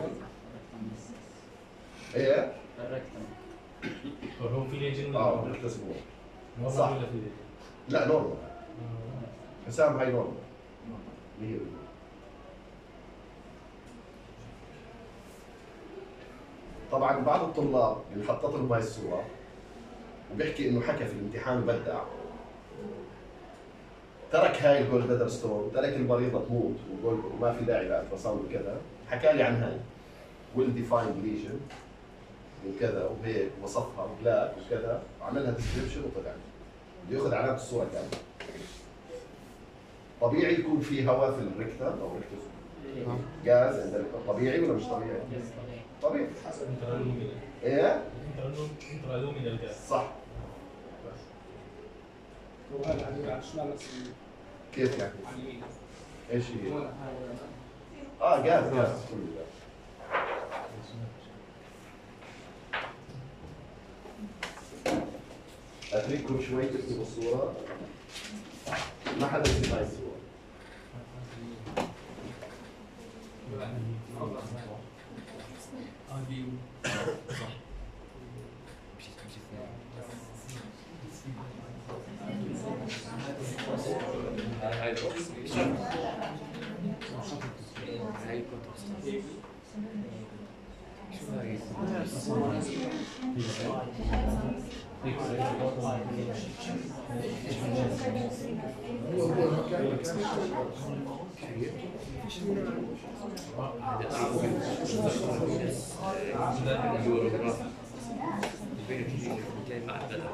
S1: ايه؟
S5: الركتم.
S6: هو في ليجن
S1: اه بتكتسبوه.
S6: صح
S1: صح.
S6: ولا في ليجن؟
S1: لا نورمال. حسام هاي نورمال. مية بالمية. طبعا بعض الطلاب اللي حطت لهم هاي الصوره وبيحكي انه حكى في الامتحان وبدع، ترك هاي الجول بلادر ستون، ترك المريضه تموت وقول وما في داعي للتراساوند وكذا، حكى لي عن هاي ويل ديفايند ليجن وكذا وهيك وصفها بلاك وكذا، عملها ديسكربشن وطلع بده ياخذ علامه الصوره كامله. طبيعي يكون في هواء في الريكتم او ريكتوس جاز عند الريكتم، طبيعي ولا مش طبيعي؟ طبيعي.
S6: انترالومينال.
S1: ايه؟
S6: انترالومينال جاز.
S1: صح.
S2: وهذا على على الشمال نفس ال-
S1: كيف يعني؟
S2: على اليمين.
S1: ايش هي؟
S2: هون.
S1: اه جاز جاز كله جاز. اترككم شوي تكتبوا الصورة. ما حدا يكتب هاي الصورة.
S8: هاي البوكس. هاي الكونتراست. شو هاي؟
S11: هو هو المكان مكان
S8: هذا اليوروغراف. بين الكلينيك ما أقدر.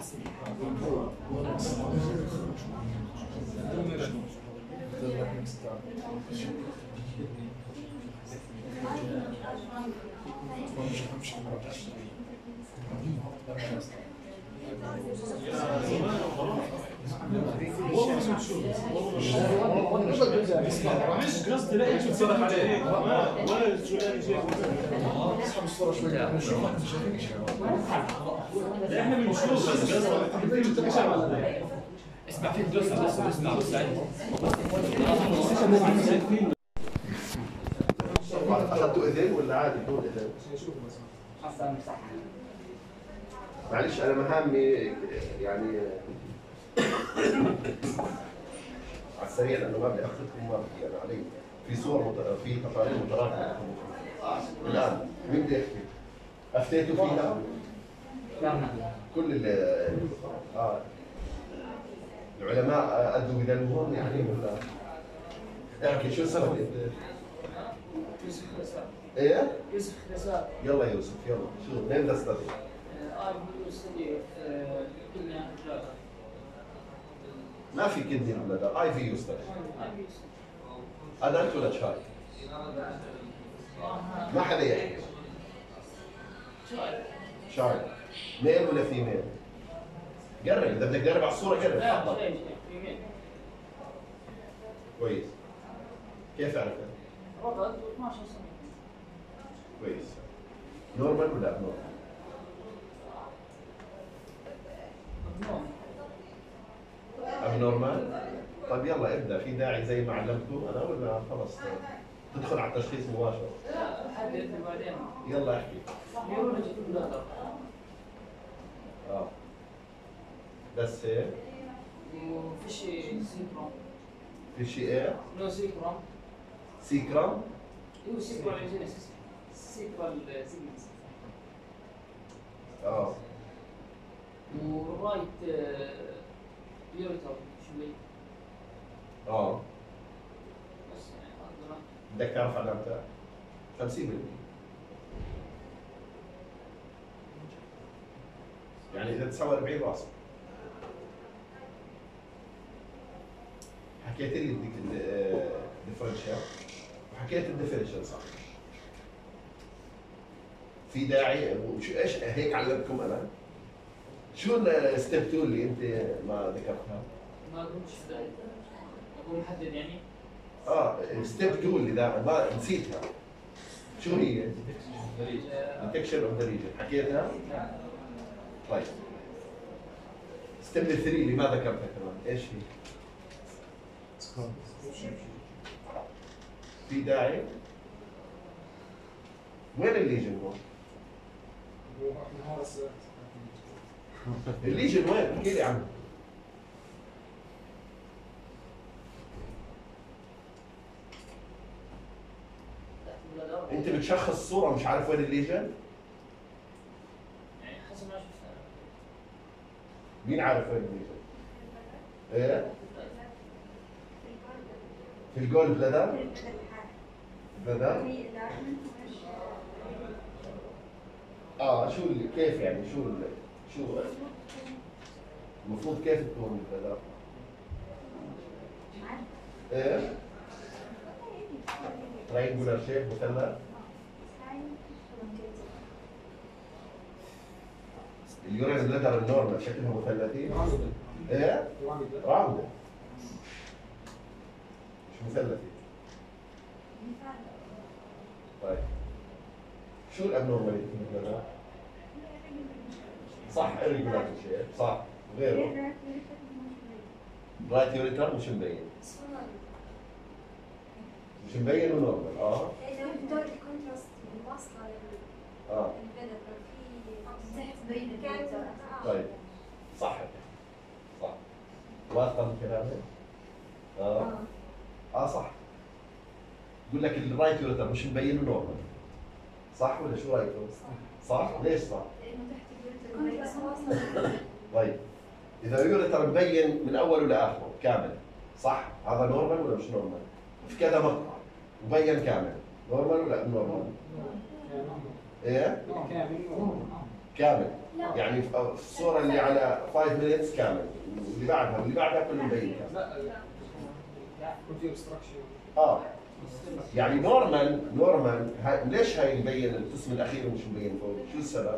S11: مش قصدي لا شو تصرف عليه ولا الجولاني جاي اسحب الصورة شوي نشوف واحد شايفين احنا بنشوف بس قصدي
S8: اسمع في الدرس بس اسمع بس
S1: اخذتوا اذن ولا عادي بدون اذن؟
S5: حصل مساحة.
S1: معلش انا مهامي يعني على السريع لانه ما بدي اخذكم ما بدي انا علي في صور مت... في تقارير متراكمه. الان مين بده يحكي؟ افتيتوا فيها؟ كل ال اه العلماء ادوا بدلوهم يعني ولا احكي شو السبب انت؟ ايه؟
S2: يوسف رسالة.
S1: يلا يوسف يلا شو نيم ذا ستدي؟
S2: I do study of uh, kidney and blood.
S1: ما في كدني بلدر اي في يو ستدي ادلت ولا تشاي؟ ما حدا يحكي شاي ميل ولا فيميل؟ قرب اذا بدك تقرب على الصوره قرب تفضل. كويس كيف عرفت؟
S2: رضد واثناشر سنة.
S1: كويس نورمال ولا اب نورمال؟ اب نورمال؟ طيب يلا ابدا، في داعي زي ما علمتكم انا ولا خلص تدخل على التشخيص مباشره؟
S2: لا حدد بعدين.
S1: يلا احكي.
S2: نيورولوجي بلادر.
S1: اه بس هيك؟
S2: وفي شيء سيكرام.
S1: في شيء ايه؟
S2: نو سيكرام.
S1: سيكرام؟
S2: ايوه سيكرال جينيسيس. سيكرال سيجمنتس.
S1: اه
S2: ورايت يوريتر شوي.
S1: اه
S2: بس يعني اقدر
S1: بدك تعرف علامتها؟ خمسين بالمية. يعني اذا تساوي أربعين راسك. حكيت لي بدك الديفرنشال وحكيت الديفرنشال صح. في داعي وشو ايش هيك علمتكم انا؟ شو الستيب اثنين اللي انت ما ذكرتها؟
S2: ما قلتش داعي. اكون محدد يعني.
S1: اه ستيب اثنين اللي دائما ما نسيتها. شو هي؟ ديتكشن اوف ذا ريجن، حكيتها؟ طيب ستيب ثلاثة اللي ما ذكرتها كمان، ايش هي؟ في داعي؟ وين الليجن هون؟ الليجن وين؟ احكي لي عنه. انت بتشخص الصورة مش عارف وين الليجن؟
S2: يعني حسب ما شفتها.
S1: مين عارف وين الليجن؟ ايه؟ في الجول بلادر؟ بلادر؟ اه شو اللي كيف يعني شو اللي شو المفروض كيف تكون البلادر؟ ايه؟ تراينجولار شيب مثلث؟ اليورين بلادر النورمال شكلها مثلثي؟ ايه؟ راوندة. مش مثلثي. طيب شو الابنورماليتي في البلادر؟ صح irregular شيب صح وغيره. رايت يوريتر مش مبين. مش مبين ونورمال اه.
S7: لو دور الكونتراست واصله لل
S1: اه
S7: البلد في تحت بين البلد.
S1: طيب صح صح واثقه من كلامي؟ اه اه صح. يقول لك الرايت يوريتر مش مبين ونورمال صح ولا شو رايكم؟ صح؟ ليش صح؟
S7: لانه تحت الكونتراست واصله.
S1: طيب اذا اليوريتر مبين من اوله لاخره كامل صح؟ هذا نورمال ولا مش نورمال؟ في كذا مقطع مبين كامل نورمال ولا نورمال؟ ايه؟ كامل يعني في الصوره اللي على خمسة مينتس كامل واللي بعدها واللي بعدها كله مبين كامل.
S2: لا يكون في obstruction.
S1: اه يعني نورمال نورمال هاي ليش هاي مبين القسم الاخير مش مبين فوق؟ شو السبب؟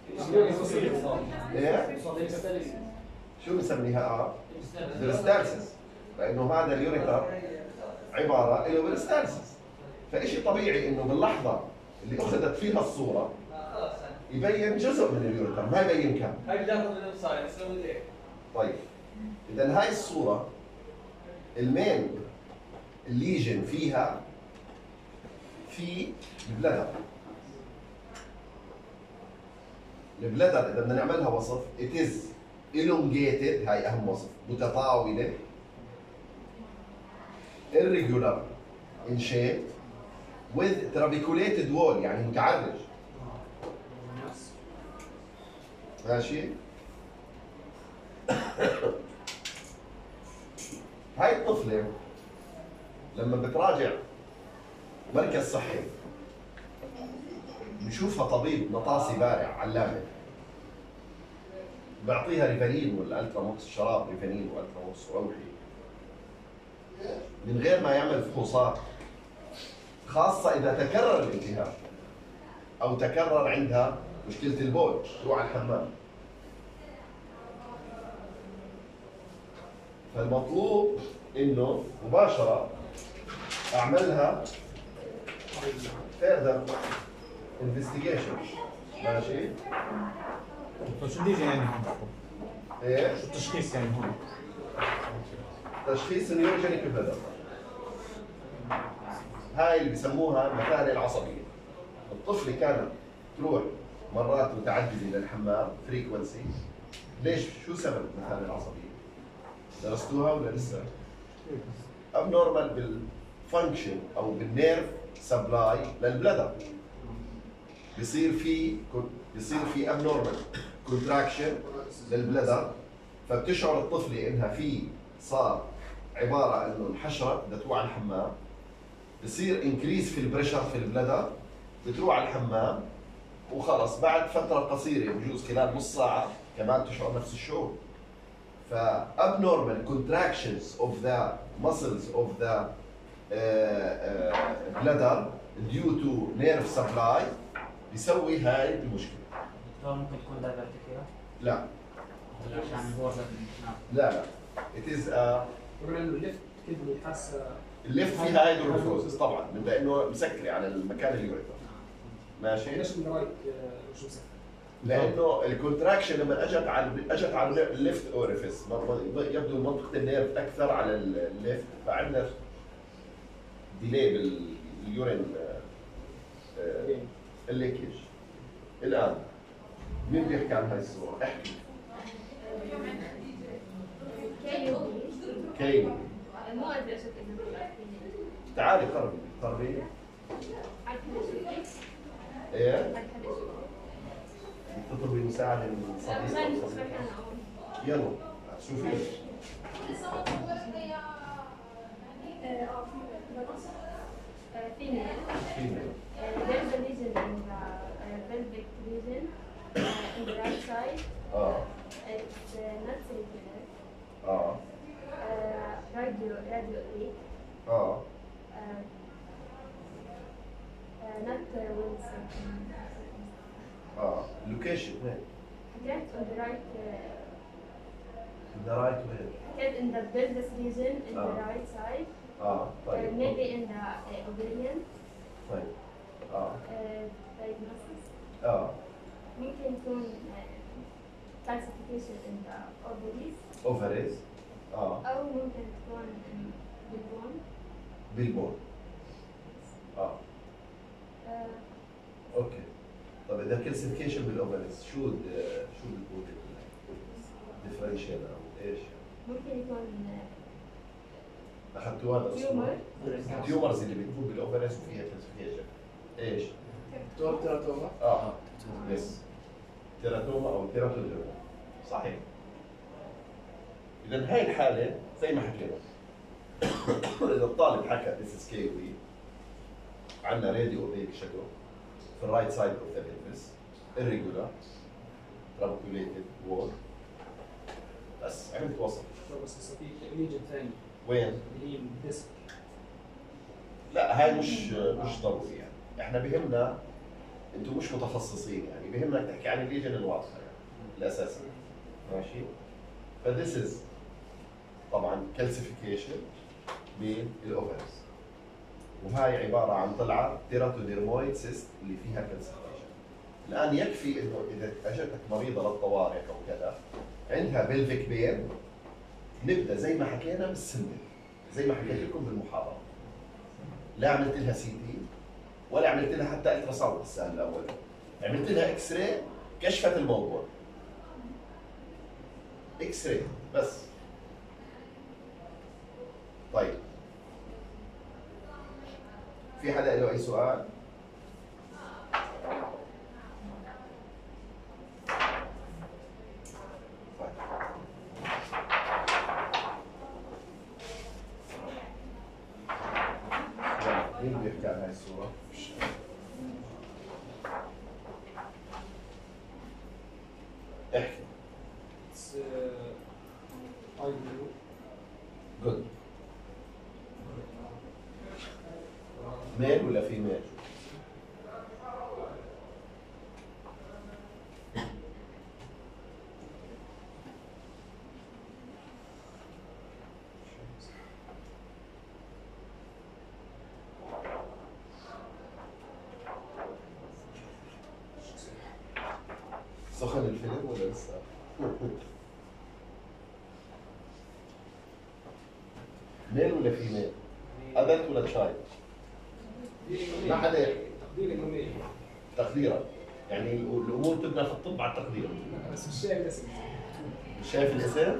S1: ايه؟ شو بنسميها اه؟ بريستالسيس. لانه هذا اليوريتر عباره له بريستالسيس. فإشي طبيعي انه باللحظه اللي اخذت فيها الصوره يبين جزء من اليوريتر ما يبين كامل.
S12: هاي بتاخذ من الانسان يسوي هيك.
S1: طيب اذا هاي الصوره المين الليجن فيها في البلدر. البلدر اذا بدنا نعملها وصف it is elongated هاي اهم وصف متطاوله irregular in shape with trabeculated wall يعني متعرج. ماشي؟ هاي الطفلة لما بتراجع مركز صحي بشوفها طبيب نطاسي بارع علامة بعطيها ريفانين ولا التراموكس شراب ريفانين والتراموكس روحي من غير ما يعمل فحوصات خاصة إذا تكرر الالتهاب أو تكرر عندها مشكلة البول تروح على الحمام. فالمطلوب إنه مباشرة أعملها further investigation. ماشي؟
S3: شو الليجن يعني هون؟
S1: ايه؟
S3: شو التشخيص يعني هون؟
S1: تشخيص النيوروجينيك بلادر هاي اللي بيسموها المثانه العصبيه. الطفل كانت تروح مرات متعدده للحمام فريكونسي. ليش؟ شو سبب المثانه العصبيه؟ درستوها ولا لسه؟ ابنورمال بالفانكشن او بالنيرف سبلاي للبلادر. بيصير في بيصير في ابنورمال كونتراكشن للبلادر، فبتشعر الطفله انها في صار عباره انه الحشره بدها تروح على الحمام، بصير انكريز في البريشر في البلادر، بتروح على الحمام وخلص بعد فتره قصيره بجوز خلال نص ساعه كمان تشعر نفس الشعور. ف abnormal contractions of the muscles of the uh, uh, bladder due to nerve supply بيسوي هاي المشكله.
S5: دكتور ممكن تكون دايفرتيكيولا؟
S1: لا
S5: عشان هو
S1: لا لا it is a
S2: بما انه الليفت كدني حاسه
S1: الليفت فيها هيدروفروزس طبعا بما انه مسكري على المكان اللي يعتبر ماشي.
S2: ليش من رايك مش مسكر؟
S1: لانه الكونتراكشن لما اجت على اجت على الليفت اوريفيس يبدو منطقه النيرف اكثر على الليفت، فعندنا ديلي باليورين الليكيج. الان مين بيحكي عن هاي الصوره؟ احكي. كيف؟
S10: مو ادري ايش
S1: تعالي قربي قربي. ايه؟ تطلبي مساعدة من صديق. يلا شوفي.
S10: female.
S1: Female.
S10: Uh, there is a lesion in the uh, pelvic region uh, in the right side.
S1: اه
S10: It's uh, not circular.
S1: اه
S10: Uh, radio radio eight.
S1: اه
S10: Uh, uh, not uh, well circular.
S1: اه لوكيشن وين؟
S10: حكيت on the right.
S1: ذا رايت وين؟
S10: حكيت in the pelvis region in the
S1: آه.
S10: right side.
S1: اه
S10: Uh,
S1: طيب
S10: maybe in the uh, ovarian.
S1: طيب اه
S10: Uh, diagnosis.
S1: اه
S10: ممكن يكون uh, calcification in the ovaries.
S1: اوفريز اه
S10: أو ممكن تكون in بالبون.
S1: بالبون اه
S10: Uh,
S1: اوكي. طب اذا كالسيفيكيشن بالاوفريز شو ال- شو بتكون الديفرنشال او ايش؟
S10: ممكن يكون
S1: اخذتوا هذا
S10: تيومر.
S1: التيومرز اللي بتكون بالاوفريز وفيها كالسيفيكيشن ايش؟
S11: دكتور تيراتوما.
S1: اه يس تيراتوما او تيراتوديرما صحيح. اذا هاي الحاله زي ما حكينا اذا الطالب حكى ذيس از كي وي عندنا راديو هيك شكله في الرايت سايد اوف ذا بلفس irregular trabeculated wall بس عملت وصف.
S2: بس في ليجن ثاني
S1: وين؟
S2: اللي هي الديسك.
S1: لا هاي مش مش ضروري يعني، احنا بهمنا انتم مش متخصصين يعني بهمنا تحكي عن الليجن الواضحه يعني الاساسي ماشي. فذيس از طبعا كالسيفيكيشن من الاوفرز، وهاي عباره عن طلعه تيراتوديرمويد سيست اللي فيها كالسيفيكيشن. الان يكفي انه اذا اجتك مريضه للطوارئ او كذا عندها بلفيك بين، نبدا زي ما حكينا بالسنه زي ما حكيت لكم بالمحاضره. لا عملت لها سي تي ولا عملت لها حتى الترا ساوند السنه الاول، عملت لها اكس راي كشفت الموضوع. اكس راي بس. طيب في حدا له اي سؤال؟ مين بيحكي عن هاي الصورة؟ احكي.
S2: It's uh, eye blue.
S1: جود. ميل ولا فيميل؟ سخن الفيلم ولا لسه؟ ميل ولا فيميل؟ ادلت ولا تشايلد؟ ما حدا
S2: تقدير انه ميل.
S1: تقديرا يعني الامور تبنى في الطب على التقدير.
S2: بس مش شايف الاسم.
S1: مش شايف الاسم؟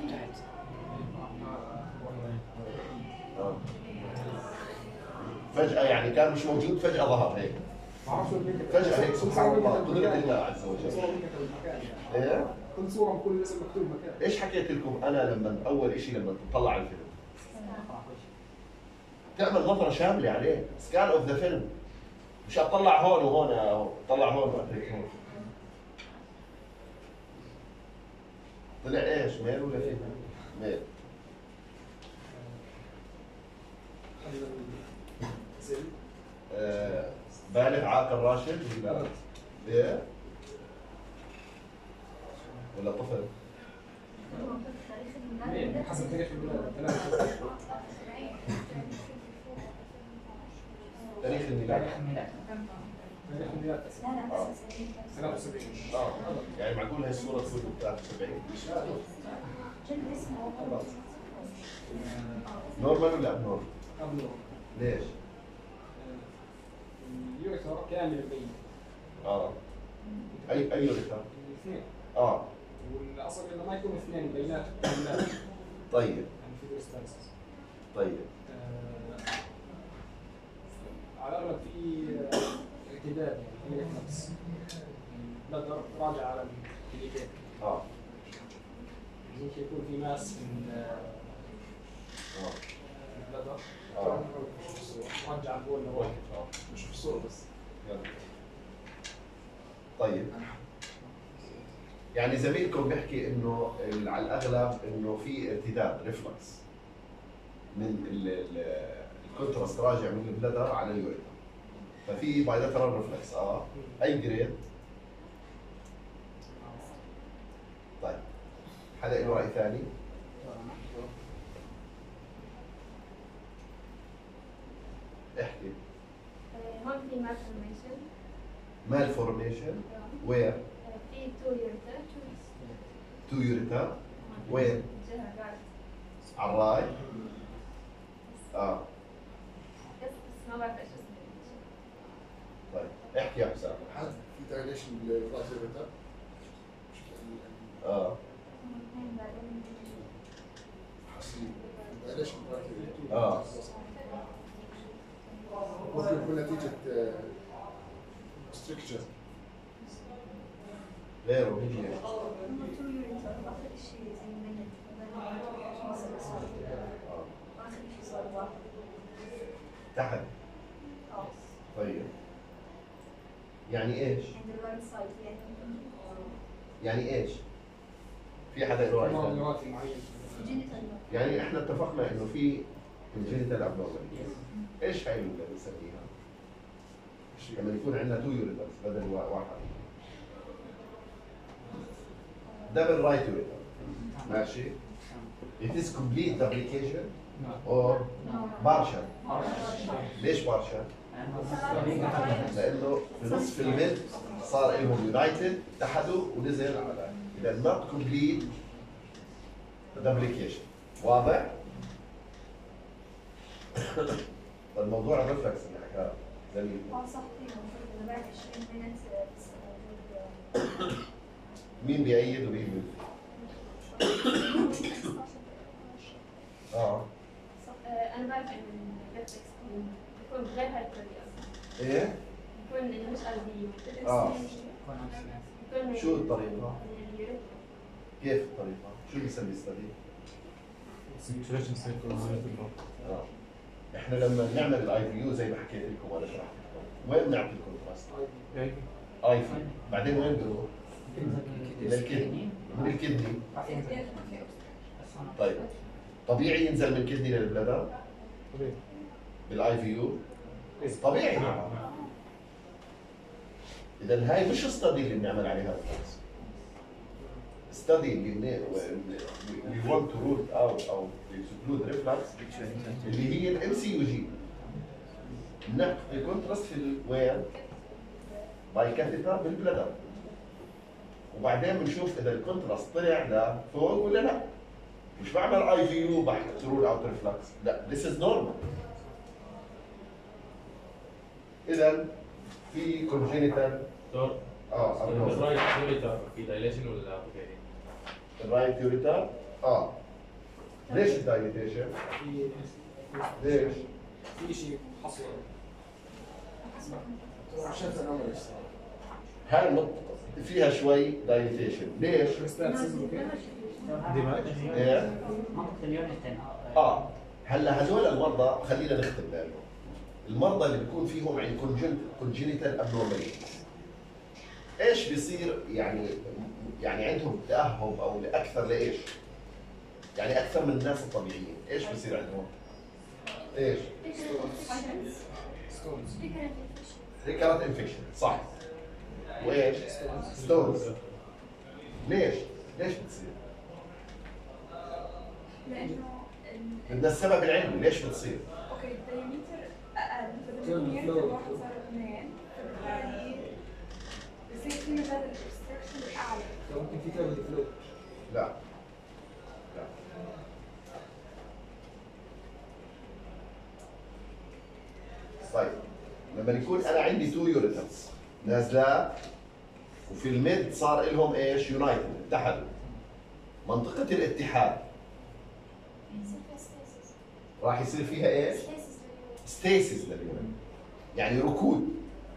S1: آه. فجأة يعني كان مش موجود فجأة ظهر هيك. فجأة هيك سبحان الله قدرة الله عز وجل. ايه؟
S2: كل صورة بكل الاسم مكتوب مكان.
S1: ايش حكيت لكم انا لما اول شيء لما تطلع على الفيلم؟ تعمل نظرة شاملة عليه، سكان اوف ذا فيلم. مش اطلع هون وهون أو طلع هون وهيك هون. طلع ايش؟ ميل ولا فيميل؟ ميل. آه بالغ عاقل راشد ولا ايه؟ ولا طفل؟
S2: حسب تاريخ البلاد.
S1: تاريخ الميلاد.
S5: تاريخ الميلاد.
S2: تاريخ الميلاد.
S1: اه
S2: ثلاثة وسبعين.
S1: اه يعني معقول هاي الصورة تكون ثلاثة وسبعين؟ نورمال ولا اب نورمال؟
S2: اب نورمال.
S1: ليش؟
S2: اليوريثر كامل البين.
S1: اه اي اي يوريثر؟
S2: الاثنين.
S1: اه
S2: والاصل انه ما يكون اثنين بيناتهم.
S1: طيب.
S2: يعني في ديستانس.
S1: طيب.
S2: آه على الاغلب في ارتداد يعني في ريفلكس. بقدر راجع على الكليتين.
S1: اه
S2: ممكن يكون في ماس في
S1: اه
S2: البلدر.
S1: اه
S2: رجع البول لورا.
S11: نشوف الصورة بس.
S1: يلا. طيب يعني زميلكم بيحكي انه ال- على الاغلب انه في ارتداد ريفلكس من ال- ال- الكونتراست راجع من البلدر على اليوريثر. ففي بايلاترال ريفلكس اه اي جريد؟ طيب حدا له راي ثاني؟ احكي.
S10: هون في malformation.
S1: مال فورميشن وير؟
S10: في two ureter.
S1: تو يوريثر وين؟
S10: جهة بعد.
S1: على الراي؟ اه
S10: بس بس ما بعرف ايش اسمه.
S1: طيب احكي يا حسام.
S11: حد في دايليشن بالراس الريتا.
S1: اه
S11: حسين دايليشن بالراس
S1: اه
S11: ممكن يكون نتيجة ستريكشر.
S1: غيره هي
S7: هم تو يوريتر اخر شيء زي الميت. اخر شيء صار واحد.
S1: تحت. طيب يعني ايش؟
S7: عند الرايت سايد يعني.
S1: يعني ايش؟ في حدا له راي ثاني؟
S2: مرض معين.
S7: جينيتال.
S1: يعني احنا اتفقنا انه في الجينيتال ابنورماليتيز. ايش هاي اللي بنسميها؟ لما يكون عندنا تو يوريترز بدل وا- واحد. دبل رايت يوريتر. ماشي؟ It is complete duplication or partial. ليش partial؟ لانه في نصف الميد صار لهم يونايتد اتحدوا ونزل على اذا not complete duplication. واضح؟ الموضوع الريفلكس اللي حكاه زميلي.
S7: اه صح فيه المفروض انه بعد عشرين مينت بس موجود.
S1: مين بيأيد ومين بينفي؟ اه
S10: صح. آه، انا بعرف انه الريفلكس بيكون بغير هاي الطريقة.
S1: ايه؟
S10: بيكون انه مش ار بي.
S1: اه
S10: بيكون
S1: شو الطريقة؟
S10: اليوريثر.
S1: كيف الطريقة؟ شو بيسمي ستدي؟
S3: سيركيوليشن سايكل.
S1: اه احنا لما نعمل الاي في يو زي ما حكيت لكم وانا شرحت لكم، وين بنعطي الكونتراست؟ اي في، بعدين وين بيروح؟ للكدني، من الكدني. طيب طبيعي ينزل من الكدني للبلدر؟
S3: طبيعي.
S1: بالاي في يو؟ طبيعي. اذا هاي مش الستدي اللي بنعمل عليها الفحص. ستدي اللي we want to rule out او exclude reflux اللي هي الام سي يو جي. بنحط الكونتراست في الوين؟ باي كاثيتر بالبلدر. وبعدين بنشوف اذا الكونتراست طلع لفوق ولا لا. مش بعمل اي في يو بحط رول اوت ريفلكس، لا this is normal. اذا في congenital
S6: دكتور
S1: اه abnormal.
S6: الرايت يوريتر في دايليشن ولا اوكي؟
S1: الرايت يوريتر اه ليش الدايليتيشن؟
S2: في
S1: ليش؟
S2: في شيء حصل شفت انا ايش صار
S1: هاي المنطقة فيها شوي دايليتيشن، ليش؟
S3: دماغ
S1: ايه؟
S5: منطقة اليونتين
S1: اه هلا هذول المرضى خلينا نختم بالهم. المرضى اللي بيكون فيهم عند كونجنتال ابنورماليتي ايش بيصير يعني يعني عندهم تأهب او اكثر لايش؟ يعني اكثر من الناس الطبيعيين، ايش بيصير عندهم؟ ايش؟ ريكارنت انفكشن صح. وايش؟ ستونز. ليش؟ ليش بتصير؟
S9: لانه
S1: بدنا السبب العلمي ليش بتصير؟
S9: اوكي الدايمتر اقل فبالدايمتر واحد صار اثنين فبالتالي بصير في مجال الاكستراكشن اعلى.
S2: ممكن في كافيتي فلو.
S1: لا لا طيب لما يكون انا عندي تو يوريترز نازلات وفي الميد صار لهم ايش؟ يونايتد اتحدوا. منطقة الاتحاد راح يصير فيها ايش؟ ستيسيس لليورين، يعني ركود.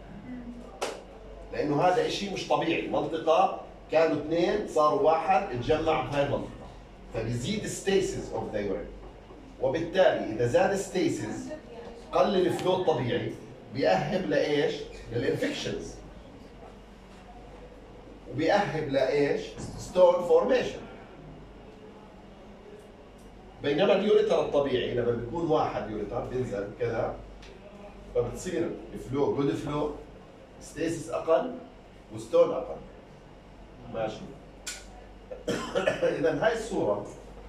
S1: لانه هذا شيء مش طبيعي، منطقة كانوا اثنين صاروا واحد اتجمع بهاي المنطقة، فبيزيد ستيسيس اوف ذا يورين، وبالتالي اذا زاد ستيسيس قلل الفلو الطبيعي بيأهب لايش؟ للانفكشنز، وبيأهب لايش؟ ستون فورميشن. بينما اليوريتر الطبيعي لما بيكون واحد يوريتر بينزل كذا فبتصير الفلو جود فلو، ستيسيس اقل وستون اقل. ماشي. اذا هاي الصورة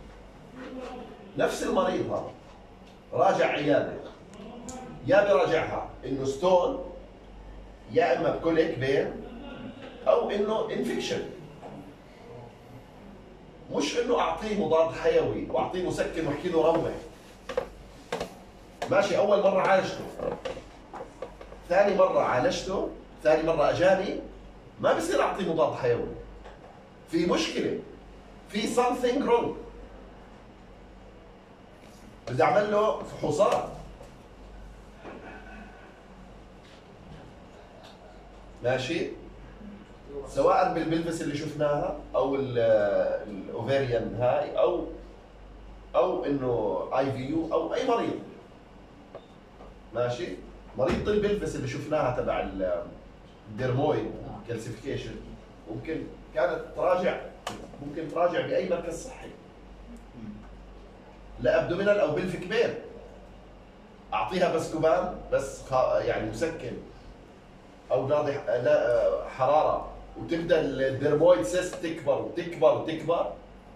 S1: نفس المريض هذا راجع عيادة، يا براجعها انه ستون يا اما بكوليك بين او انه انفكشن، مش انه اعطيه مضاد حيوي واعطيه مسكن واحكي له روح. ماشي، اول مره عالجته، ثاني مره عالجته، ثاني مره اجاني، ما بصير اعطيه مضاد حيوي. في مشكله، في something wrong، بدي اعمل له فحوصات. ماشي، سواء بالبلفس اللي شفناها او الاوفيريان هاي او او انه اي في يو او اي مريض. ماشي، مريض البلفس اللي شفناها تبع الديرمويد كالسيفيكيشن ممكن كانت تراجع، ممكن تراجع باي مركز صحي لابدومينال او بلفيك بين، اعطيها بسكوبان بس يعني مسكن او ناضي حراره، وتبدا الديرمويد سيست تكبر وتكبر وتكبر.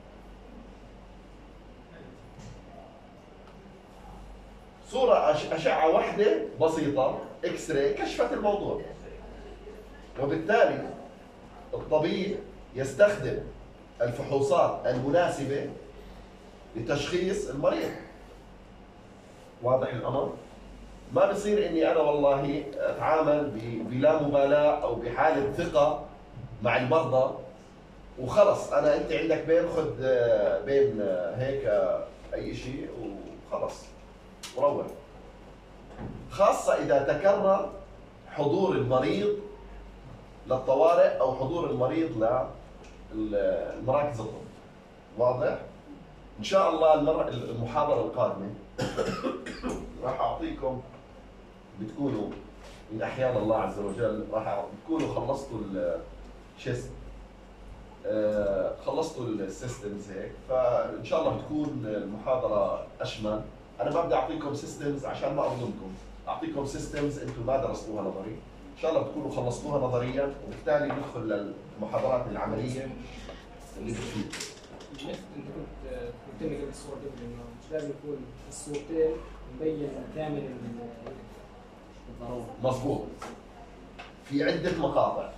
S1: صوره اشعه واحده بسيطه اكس راي كشفت الموضوع، وبالتالي الطبيب يستخدم الفحوصات المناسبه لتشخيص المريض. واضح الامر؟ ما بصير اني انا والله اتعامل بلا مبالاه او بحاله ثقه مع المرضى وخلص انا انت عندك بين خذ بين هيك اي شيء وخلص وروح. خاصه اذا تكرر حضور المريض للطوارئ او حضور المريض للمراكز الطب. واضح؟ ان شاء الله المره المحاضره القادمه راح اعطيكم، بتكونوا من احيان الله عز وجل راح تكونوا خلصتوا الشيست، آه خلصتوا السيستمز هيك، فان شاء الله بتكون المحاضره اشمل. انا ما بدي اعطيكم سيستمز عشان ما اظلمكم، اعطيكم سيستمز انتم ما درستوها نظري، ان شاء الله بتكونوا خلصتوها نظريا، وبالتالي ندخل للمحاضرات العمليه اللي بتفيد.
S2: انت كنت قلت لي قبل الصوره قبل انه مش لازم يكون الصورتين مبين كامل الضروره.
S1: مظبوط. في عده مقاطع،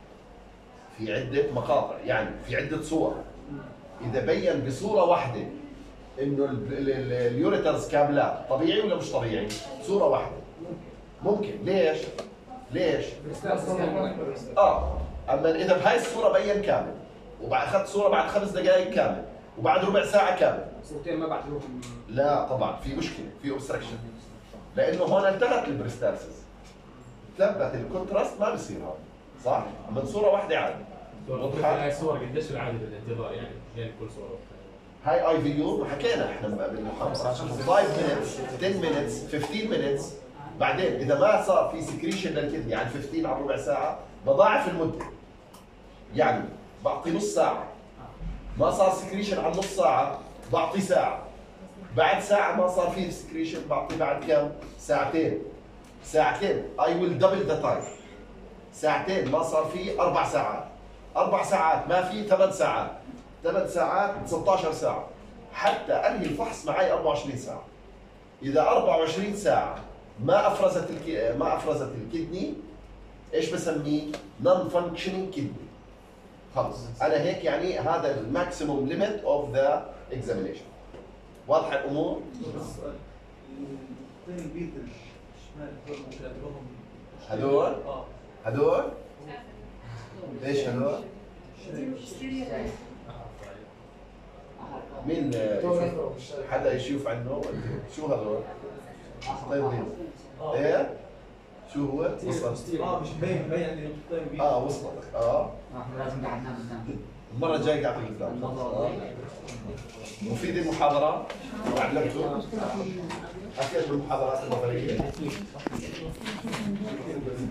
S1: في عده مقاطع يعني في عده صور، اذا بين بصوره واحده انه ال- ال- ال- اليوريترز كاملات طبيعي ولا مش طبيعي؟ صوره واحده ممكن. ليش؟ ليش؟ اه اما اذا بهاي الصوره بين كامل وبعد اخذت صوره بعد خمس دقائق كامل وبعد ربع ساعه كامل،
S2: صورتين ما بعتبرهم.
S1: لا طبعا في مشكله، في اوبستراكشن، لانه هون انتهت البريستالسيس، ثبت الكونتراست ما بصير هذا صح؟ اما صوره واحده عادي.
S6: هاي الصور قديش العادي بالانتظار يعني غير كل صوره؟
S1: هاي اي في يو حكينا احنا بالمحاضره خمسة مينتس عشرة مينتس خمستاشر مينتس. بعدين اذا ما صار في سكريشن للكدني يعني خمستاشر على ربع ساعه بضاعف المده، يعني بعطي نص ساعه، ما صار سكريشن على نص ساعه بعطي ساعه، بعد ساعه ما صار في سكريشن بعطي بعد كم؟ ساعتين. ساعتين اي ويل دبل ذا تايم. ساعتين ما صار في اربع ساعات، اربع ساعات ما في ثمان ساعات، ثمان ساعات ستة عشر ساعه، حتى انهي الفحص معي أربعة وعشرين ساعه. اذا أربعة وعشرين ساعه ما افرزت الك... ما افرزت الكدني ايش بسميه؟ نون فانكشنينج كدني. خلص انا هيك يعني هذا الماكسيموم ليميت اوف ذا اكزامينيشن. واضحه الامور؟
S12: الطين البيض الشمال هذول ممكن اعتبرهم
S1: هذول؟
S12: اه
S1: هذول؟ ايش هذول؟ مين يشوف؟ حدا يشوف عنه؟ شو هذول؟ طيب ايه؟ شو هو؟ وصلت
S12: اه مش مبين مبين عندي نقطتين بيض.
S1: اه وصلت اه
S5: لازم قاعد نام قدام.
S1: المرة الجاية قاعد قدام. مفيد المحاضرة؟ وعلمته؟ أكيد بالمحاضرات النظرية؟